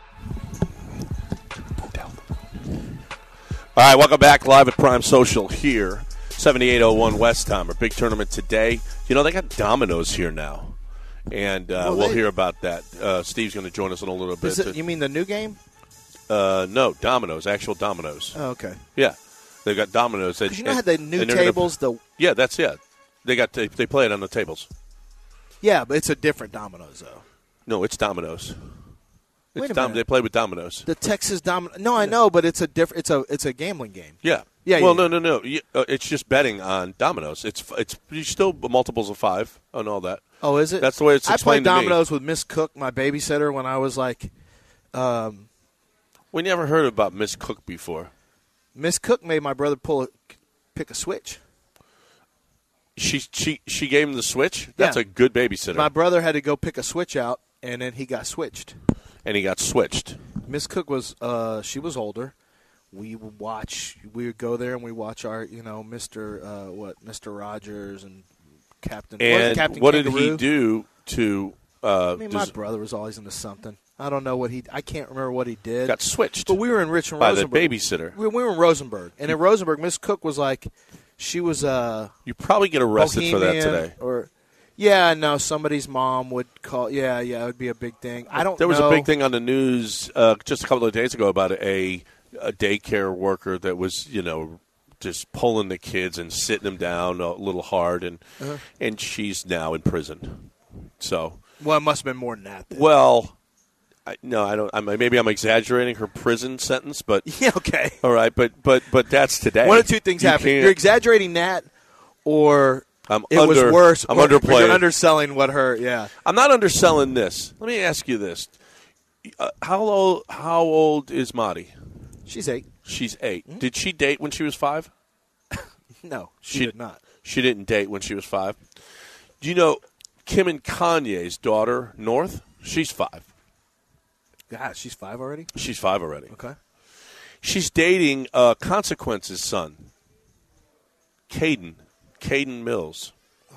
Speaker 6: All right, welcome back live at Prime Social here, seventy-eight oh one West Tomer. Big tournament today. You know, they got Domino's here now, and uh,
Speaker 8: Well,
Speaker 6: we'll
Speaker 8: they-
Speaker 6: hear about that. Uh, Steve's going to join us in a little bit.
Speaker 8: Is it, you mean the new game?
Speaker 6: Uh, no, Domino's, actual Domino's.
Speaker 8: Oh, okay.
Speaker 6: Yeah, they've got Domino's.
Speaker 8: Because you know how the new
Speaker 6: and they're gonna-
Speaker 8: tables, the
Speaker 6: yeah, that's it. They got they, they play it on the tables.
Speaker 8: yeah, but it's a different Domino's though.
Speaker 6: No, it's Domino's.
Speaker 8: Wait
Speaker 6: It's
Speaker 8: a
Speaker 6: Dom-
Speaker 8: minute.
Speaker 6: they play with Domino's.
Speaker 8: The Texas Domino. No, I know, but it's a different. It's a it's a gambling game.
Speaker 6: Yeah.
Speaker 8: Yeah,
Speaker 6: Well,
Speaker 8: yeah.
Speaker 6: no, no, no. You- uh, It's just betting on Domino's. It's it's you still multiples of five and all that.
Speaker 8: Oh, is it?
Speaker 6: That's the way it's
Speaker 8: I played
Speaker 6: explained to me.
Speaker 8: Domino's with Miss Cook, my babysitter, when I was like, um,
Speaker 6: We never heard about Miss Cook before.
Speaker 8: Miss Cook made my brother pull a, pick a switch.
Speaker 6: She she she gave him the switch. That's
Speaker 8: Yeah.
Speaker 6: a good babysitter.
Speaker 8: My brother had to go pick a switch out, and then he got switched.
Speaker 6: And he got switched.
Speaker 8: Miss Cook was uh, she was older. We would watch. We would go there and we watch our, you know, Mister Uh, what Mister Rogers and Captain. what was it,
Speaker 6: And
Speaker 8: Captain
Speaker 6: what did
Speaker 8: Kangaroo?
Speaker 6: he do to? Uh,
Speaker 8: I mean, my
Speaker 6: des-
Speaker 8: brother was always into something. I don't know what he. I can't remember what he did.
Speaker 6: Got switched.
Speaker 8: But we were in Richmond
Speaker 6: by the
Speaker 8: Rosenberg.
Speaker 6: babysitter.
Speaker 8: We, we were in Rosenberg, and in Rosenberg, Miss Cook was like, she was uh
Speaker 6: You probably get arrested for that
Speaker 8: Bohemian
Speaker 6: today.
Speaker 8: Or, yeah, no, somebody's mom would call. Yeah, yeah, it would be a big thing. I don't.
Speaker 6: There was
Speaker 8: know.
Speaker 6: a big thing on the news uh, just a couple of days ago about a, a daycare worker that was, you know, just pulling the kids and sitting them down a little hard, and
Speaker 8: Uh-huh.
Speaker 6: and she's now in prison. So,
Speaker 8: Well, it must have been more than that. Then.
Speaker 6: well, I, no, I don't. I mean, maybe I'm exaggerating her prison sentence, but
Speaker 8: Yeah, okay.
Speaker 6: all right, but but but that's today.
Speaker 8: One of two things
Speaker 6: You
Speaker 8: happen.
Speaker 6: can't-
Speaker 8: You're exaggerating that, or
Speaker 6: I'm
Speaker 8: it
Speaker 6: under-
Speaker 8: was worse.
Speaker 6: I'm
Speaker 8: or
Speaker 6: underplaying.
Speaker 8: You're underselling what her. Yeah.
Speaker 6: I'm not underselling this. Let me ask you this: uh, How old? How old is Madi?
Speaker 8: She's eight.
Speaker 6: She's eight. Did she date when she was five?
Speaker 8: No, she, did not.
Speaker 6: She didn't date when she was five. Do you know Kim and Kanye's daughter, North? She's five.
Speaker 8: God, she's five already.
Speaker 6: She's five already.
Speaker 8: Okay.
Speaker 6: She's dating uh, Consequence's son, Caden. Caden Mills.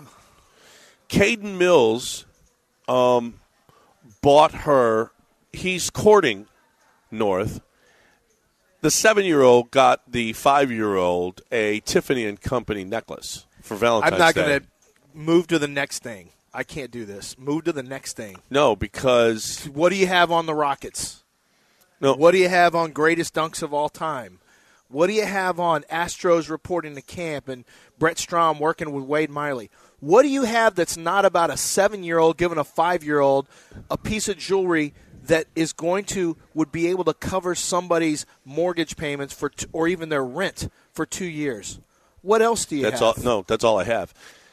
Speaker 6: Caden Mills um, bought her. He's courting North. The seven-year-old got the five-year-old a Tiffany and Company necklace for Valentine's
Speaker 8: I'm not
Speaker 6: Day.
Speaker 8: going to move to the next thing. I can't do this. Move to the next thing.
Speaker 6: No, because
Speaker 8: What do you have on the Rockets?
Speaker 6: no.
Speaker 8: What do you have on greatest dunks of all time? What do you have on Astros reporting to camp and Brett Strom working with Wade Miley? What do you have that's not about a seven-year-old giving a five-year-old a piece of jewelry that is going to would be able to cover somebody's mortgage payments for t- or even their rent for two years? What else do you
Speaker 6: That's
Speaker 8: have?
Speaker 6: all. No, that's all I have.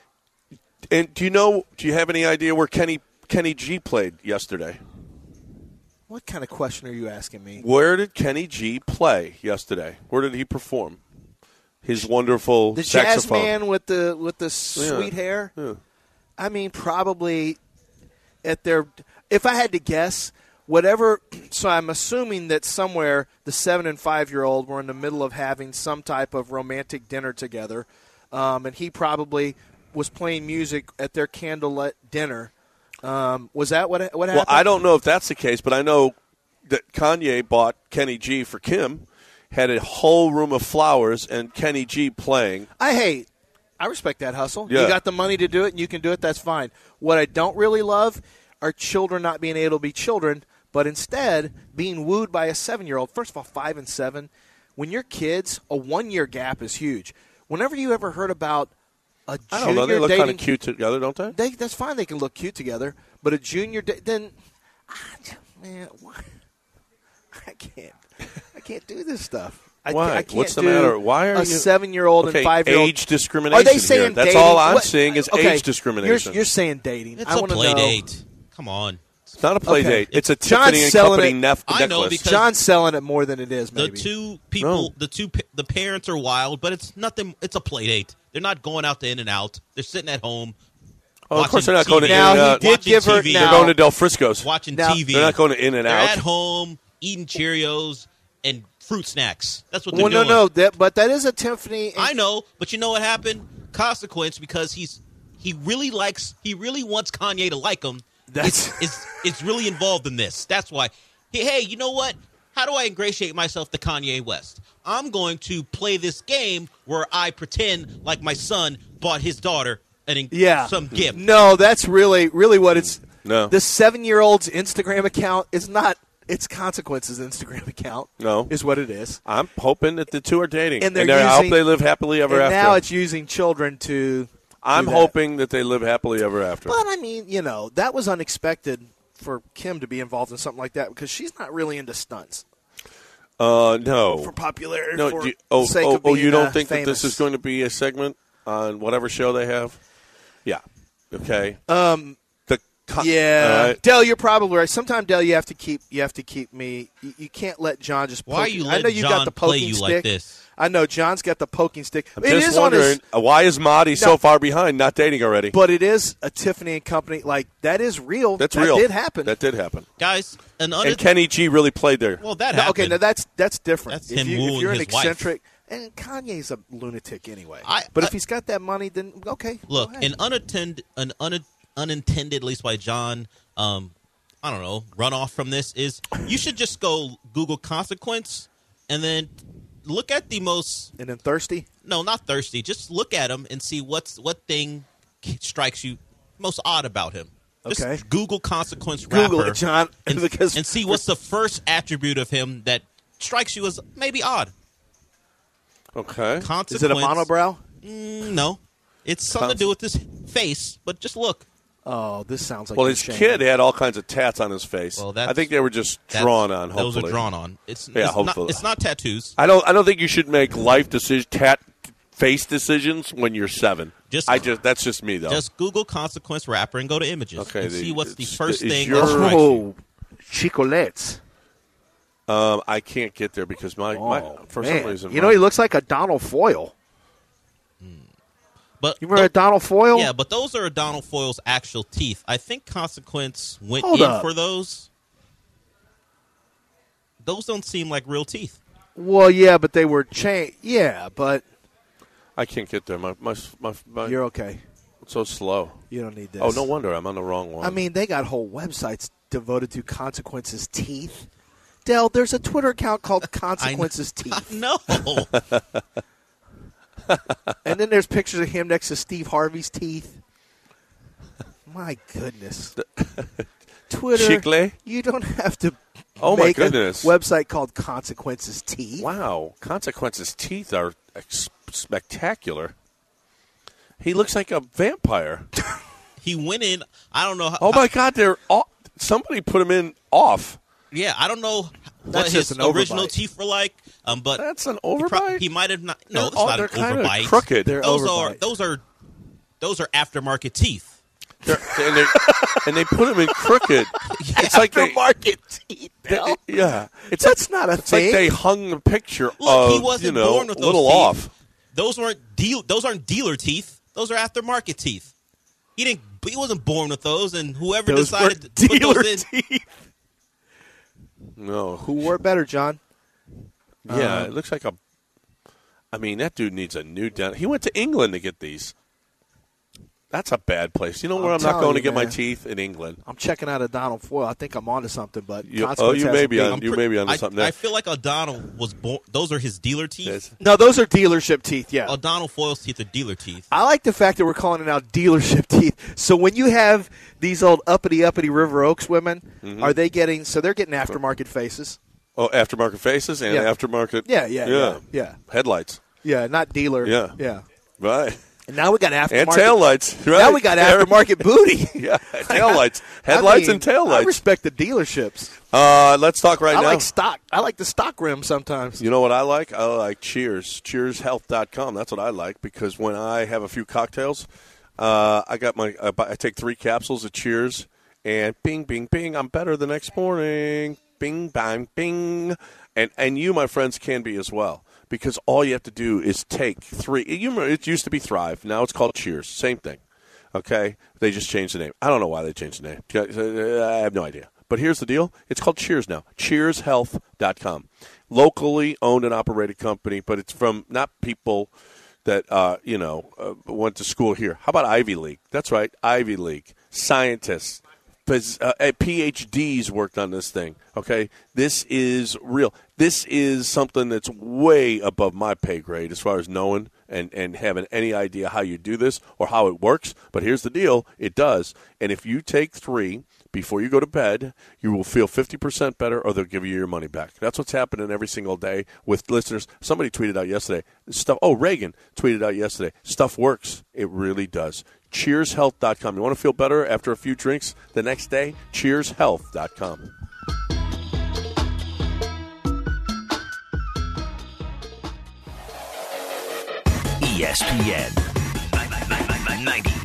Speaker 6: And do you know? Do you have any idea where Kenny Kenny G played yesterday?
Speaker 8: What kind of question are you asking me?
Speaker 6: Where did Kenny G play yesterday? Where did he perform? his wonderful
Speaker 8: the
Speaker 6: saxophone.
Speaker 8: jazz man with the with the sweet
Speaker 6: Yeah.
Speaker 8: hair.
Speaker 6: Yeah.
Speaker 8: I mean, probably at their. If I had to guess, whatever. So I'm assuming that somewhere the seven and five year old were in the middle of having some type of romantic dinner together, um, and he probably was playing music at their candlelit dinner. Um, was that what what happened?
Speaker 6: Well, I don't know if that's the case, but I know that Kanye bought Kenny G for Kim, had a whole room of flowers, and Kenny G playing.
Speaker 8: I hate. I respect that hustle.
Speaker 6: Yeah.
Speaker 8: You got the money to do it, and you can do it. That's fine. What I don't really love are children not being able to be children, but instead being wooed by a seven-year-old. First of all, five and seven. When you're kids, a one-year gap is huge. Whenever you ever heard about a junior
Speaker 6: I don't know. They look
Speaker 8: dating,
Speaker 6: kind of cute together, don't they?
Speaker 8: They, that's fine. They can look cute together. But a junior, da- then, ah, man, what? I can't. I can't do this stuff. I,
Speaker 6: Why?
Speaker 8: I can't
Speaker 6: What's the
Speaker 8: do
Speaker 6: matter? Why are
Speaker 8: a
Speaker 6: you
Speaker 8: seven-year-old
Speaker 6: okay,
Speaker 8: and five-year-old
Speaker 6: age discrimination?
Speaker 8: Are they saying
Speaker 6: here. That's
Speaker 8: dating?
Speaker 6: all I'm
Speaker 8: What-
Speaker 6: seeing is
Speaker 8: okay,
Speaker 6: age discrimination.
Speaker 8: You're, you're saying dating.
Speaker 9: It's
Speaker 8: I
Speaker 9: a
Speaker 8: wanna
Speaker 9: play
Speaker 8: know.
Speaker 9: date. Come on.
Speaker 6: It's not a play
Speaker 8: Okay.
Speaker 6: date. It's a
Speaker 8: John's
Speaker 6: Tiffany and
Speaker 8: selling
Speaker 6: Company
Speaker 8: it.
Speaker 6: nef-
Speaker 9: I know
Speaker 6: necklace.
Speaker 9: because
Speaker 8: John's selling it more than it is.
Speaker 9: The
Speaker 8: Maybe
Speaker 9: two people, the two, pa- the parents are wild, but it's nothing. It's a play date. They're not going out to In and Out. They're sitting at home.
Speaker 6: Oh, of course they're not
Speaker 9: watching
Speaker 6: going to
Speaker 9: T V.
Speaker 6: In and Out.
Speaker 8: Now, he did give her-
Speaker 9: T V.
Speaker 8: now-
Speaker 6: They're going to Del Frisco's.
Speaker 9: Watching
Speaker 8: Now-
Speaker 9: T V.
Speaker 6: They're not going to In and
Speaker 9: They're
Speaker 6: Out.
Speaker 9: at home eating Cheerios and fruit snacks. That's what they're
Speaker 8: Well, no,
Speaker 9: doing.
Speaker 8: no, that, but that is a Tiffany. And
Speaker 9: I know, but you know what happened? Consequence, because he's he really likes he really wants Kanye to like him.
Speaker 8: That's
Speaker 9: it's, it's it's really involved in this. That's why. Hey, hey, you know what? How do I ingratiate myself to Kanye West? I'm going to play this game where I pretend like my son bought his daughter an
Speaker 8: yeah,
Speaker 9: some gift.
Speaker 8: No, that's really, really what it's.
Speaker 6: No.
Speaker 8: The seven-year-old's Instagram account is not. It's Consequence's Instagram account.
Speaker 6: No.
Speaker 8: Is what it is.
Speaker 6: I'm hoping that the two are dating.
Speaker 8: And they're
Speaker 6: I hope
Speaker 8: using-
Speaker 6: they live happily ever
Speaker 8: and
Speaker 6: after.
Speaker 8: now it's using children to.
Speaker 6: I'm
Speaker 8: do that.
Speaker 6: hoping that they live happily ever after.
Speaker 8: But I mean, you know, that was unexpected for Kim to be involved in something like that because she's not really into stunts.
Speaker 6: Uh, no.
Speaker 8: For popularity,
Speaker 6: No,
Speaker 8: for
Speaker 6: do you, oh,
Speaker 8: sake
Speaker 6: oh,
Speaker 8: of
Speaker 6: oh,
Speaker 8: being,
Speaker 6: you don't
Speaker 8: uh,
Speaker 6: think that this
Speaker 8: famous.
Speaker 6: is going to be a segment on whatever show they have? Yeah. Okay.
Speaker 8: Um.
Speaker 6: The co-
Speaker 8: Yeah,
Speaker 6: All right.
Speaker 8: Dell, you're probably right. Sometimes, Dell, you have to keep you have to keep me. You, you can't let John just.
Speaker 9: Why
Speaker 8: poke
Speaker 9: are you
Speaker 8: I
Speaker 9: letting
Speaker 8: know you
Speaker 9: John
Speaker 8: got the
Speaker 9: play
Speaker 8: poking
Speaker 9: you
Speaker 8: stick.
Speaker 9: like this?
Speaker 8: I know John's got the poking stick.
Speaker 6: I'm
Speaker 8: it
Speaker 6: just
Speaker 8: is on his,
Speaker 6: wondering, uh, why is Marty so
Speaker 8: No.
Speaker 6: far behind, not dating already?
Speaker 8: but it is a Tiffany and Company. Like that is real.
Speaker 6: That's
Speaker 8: that
Speaker 6: real.
Speaker 8: Did happen.
Speaker 6: That did happen.
Speaker 9: Guys, an
Speaker 6: And Kenny G really played there.
Speaker 9: well, that
Speaker 8: No,
Speaker 9: happened.
Speaker 8: okay, now that's that's different.
Speaker 9: That's
Speaker 8: if
Speaker 9: him
Speaker 8: you,
Speaker 9: wooing
Speaker 8: if you're an
Speaker 9: his wife.
Speaker 8: eccentric, and Kanye's a lunatic anyway.
Speaker 9: I-
Speaker 8: but
Speaker 9: I-
Speaker 8: if he's got that money, then okay.
Speaker 9: Look,
Speaker 8: go ahead.
Speaker 9: an unattended, an un, unintended, at least by John, um, I don't know, runoff from this is you should just go Google Consequence and then look at the most.
Speaker 8: and then thirsty.
Speaker 9: No, not thirsty. Just look at him and see what's what thing strikes you most odd about him. Just
Speaker 8: Okay.
Speaker 9: Google Consequence
Speaker 8: Google
Speaker 9: rapper
Speaker 8: it, John,
Speaker 9: and,
Speaker 8: because
Speaker 9: and see what's the first attribute of him that strikes you as maybe odd.
Speaker 6: Okay.
Speaker 9: Consequence.
Speaker 8: Is it a monobrow?
Speaker 9: Mm, no, it's something to do with his face. But just look.
Speaker 8: Oh, this sounds like
Speaker 6: Well,
Speaker 8: you're
Speaker 6: his
Speaker 8: shaming
Speaker 6: kid
Speaker 8: him.
Speaker 6: had all kinds of tats on his face.
Speaker 9: Well, that's,
Speaker 6: I think they were just
Speaker 9: that's-
Speaker 6: drawn on.
Speaker 9: Those
Speaker 6: Hopefully,
Speaker 9: are drawn on. It's
Speaker 6: Yeah,
Speaker 9: it's
Speaker 6: hopefully.
Speaker 9: not. It's not tattoos.
Speaker 6: I don't. I don't think you should make life decision tat face decisions when you're seven.
Speaker 9: Just-
Speaker 6: I just. That's just me though.
Speaker 9: Just Google Consequence rapper and go to images
Speaker 6: Okay,
Speaker 9: and
Speaker 6: the-
Speaker 9: see what's the
Speaker 6: it's-
Speaker 9: first
Speaker 6: is
Speaker 9: thing
Speaker 6: your-
Speaker 9: that strikes you.
Speaker 8: Oh, Chicolets.
Speaker 6: um, I can't get there because my, my
Speaker 8: Oh,
Speaker 6: for
Speaker 8: man.
Speaker 6: some reason.
Speaker 8: You know,
Speaker 6: my-
Speaker 8: he looks like a Donald Foyle.
Speaker 9: But
Speaker 8: You remember Donald Foyle?
Speaker 9: yeah, but those are Donald Foyle's actual teeth. I think Consequence went
Speaker 8: Hold
Speaker 9: in
Speaker 8: up.
Speaker 9: for those. Those don't seem like real teeth.
Speaker 8: Well, yeah, but they were changed. Yeah, but
Speaker 6: I can't get there. My my my. my
Speaker 8: you're okay.
Speaker 6: It's so slow.
Speaker 8: You don't need this.
Speaker 6: Oh, no wonder I'm on the wrong one.
Speaker 8: I mean, they got whole websites devoted to Consequence's teeth. Dell, there's a Twitter account called Consequence's Teeth.
Speaker 9: No.
Speaker 8: And then there's pictures of him next to Steve Harvey's teeth. My goodness. Twitter,
Speaker 6: Chicle?
Speaker 8: you don't have to
Speaker 6: Oh, my
Speaker 8: make
Speaker 6: goodness.
Speaker 8: a website called Consequences Teeth.
Speaker 6: Wow, Consequence's teeth are ex- spectacular. He looks like a vampire.
Speaker 9: He went in. I don't know. How,
Speaker 6: Oh my God, they're all, somebody put him in off.
Speaker 9: Yeah, I don't know what
Speaker 8: That's
Speaker 9: his
Speaker 8: just an
Speaker 9: original
Speaker 8: overbite.
Speaker 9: teeth were like. Um, but
Speaker 6: That's an
Speaker 9: he, pro-
Speaker 6: overbite.
Speaker 9: he might have not. No,
Speaker 6: They're
Speaker 9: that's
Speaker 6: all-
Speaker 9: not
Speaker 6: they're
Speaker 9: an
Speaker 6: kinda
Speaker 9: overbite.
Speaker 6: crooked.
Speaker 8: They're
Speaker 9: those
Speaker 8: overbite.
Speaker 9: are those are those are aftermarket teeth.
Speaker 6: They're- and, they, and they put him in crooked. It's like they,
Speaker 8: Aftermarket teeth.
Speaker 6: they-
Speaker 8: Dell.
Speaker 6: yeah. It's
Speaker 8: That's
Speaker 6: like,
Speaker 8: not a
Speaker 6: it's
Speaker 8: thing.
Speaker 6: like they hung the picture
Speaker 9: Look,
Speaker 6: of
Speaker 9: he wasn't
Speaker 6: you know
Speaker 9: born with
Speaker 6: a
Speaker 9: those
Speaker 6: little
Speaker 9: teeth.
Speaker 6: off.
Speaker 9: those weren't deal. Those aren't dealer teeth. Those are aftermarket teeth. He didn't. He wasn't born with those, and whoever
Speaker 8: Those
Speaker 9: decided
Speaker 8: were
Speaker 9: to put
Speaker 8: dealer
Speaker 9: those in.
Speaker 8: teeth.
Speaker 6: No.
Speaker 8: Who wore it better, John?
Speaker 6: Yeah,
Speaker 8: Um,
Speaker 6: it looks like a. I mean, that dude needs a new dent. He went to England to get these. That's a bad place. You know where I'm,
Speaker 8: I'm
Speaker 6: not
Speaker 8: telling
Speaker 6: going to
Speaker 8: you,
Speaker 6: get my
Speaker 8: man.
Speaker 6: teeth? In England.
Speaker 8: I'm checking out O'Donnell Foyle. I think I'm onto something, but
Speaker 6: You-
Speaker 8: Consequence
Speaker 6: oh, you
Speaker 8: has
Speaker 6: may
Speaker 8: some
Speaker 6: be
Speaker 8: big-
Speaker 6: on- you may be onto
Speaker 9: I,
Speaker 6: something there.
Speaker 9: I feel like O'Donnell was born. Those are his dealer teeth.
Speaker 8: No, those are dealership teeth. Yeah.
Speaker 9: O'Donnell Foyle's teeth are dealer teeth.
Speaker 8: I like the fact that we're calling it now dealership teeth. So when you have these old uppity uppity River Oaks women,
Speaker 6: Mhm.
Speaker 8: are they getting? So they're getting aftermarket faces.
Speaker 6: Oh, aftermarket faces and
Speaker 8: Yeah.
Speaker 6: aftermarket.
Speaker 8: Yeah, yeah, yeah, yeah.
Speaker 6: Headlights.
Speaker 8: Yeah, not dealer.
Speaker 6: Yeah.
Speaker 8: yeah.
Speaker 6: Right.
Speaker 8: And now we got aftermarket.
Speaker 6: And taillights. Right.
Speaker 8: Now we got aftermarket booty.
Speaker 6: Yeah, taillights. Headlights
Speaker 8: I mean,
Speaker 6: and taillights.
Speaker 8: I respect the dealerships.
Speaker 6: Uh, let's talk right
Speaker 8: I
Speaker 6: now.
Speaker 8: like stock. I like the stock rim sometimes.
Speaker 6: You know what I like? I like Cheers. Cheers Health dot com. That's what I like because when I have a few cocktails, uh, I got my. I, buy, I take three capsules of Cheers, and bing, bing, bing. I'm better the next morning. Bing, bang, bing, and and you, my friends, can be as well. Because all you have to do is take three. You remember, it used to be Thrive. Now it's called Cheers. Same thing. Okay? They just changed the name. I don't know why they changed the name. I have no idea. But here's the deal. It's called Cheers now. Cheers Health dot com. Locally owned and operated company, but it's from not people that, uh, you know, uh, went to school here. How about Ivy League? That's right, Ivy League. Scientists. Uh, P H Ds worked on this thing, okay? This is real. This is something that's way above my pay grade as far as knowing and, and having any idea how you do this or how it works. But here's the deal. It does. And if you take three before you go to bed, you will feel fifty percent better or they'll give you your money back. That's what's happening every single day with listeners. Somebody tweeted out yesterday. Stuff. Oh, Reagan tweeted out yesterday. Stuff works. It really does. Cheers Health dot com. You want to feel better after a few drinks the next day? Cheers Health dot com.
Speaker 4: E S P N ninety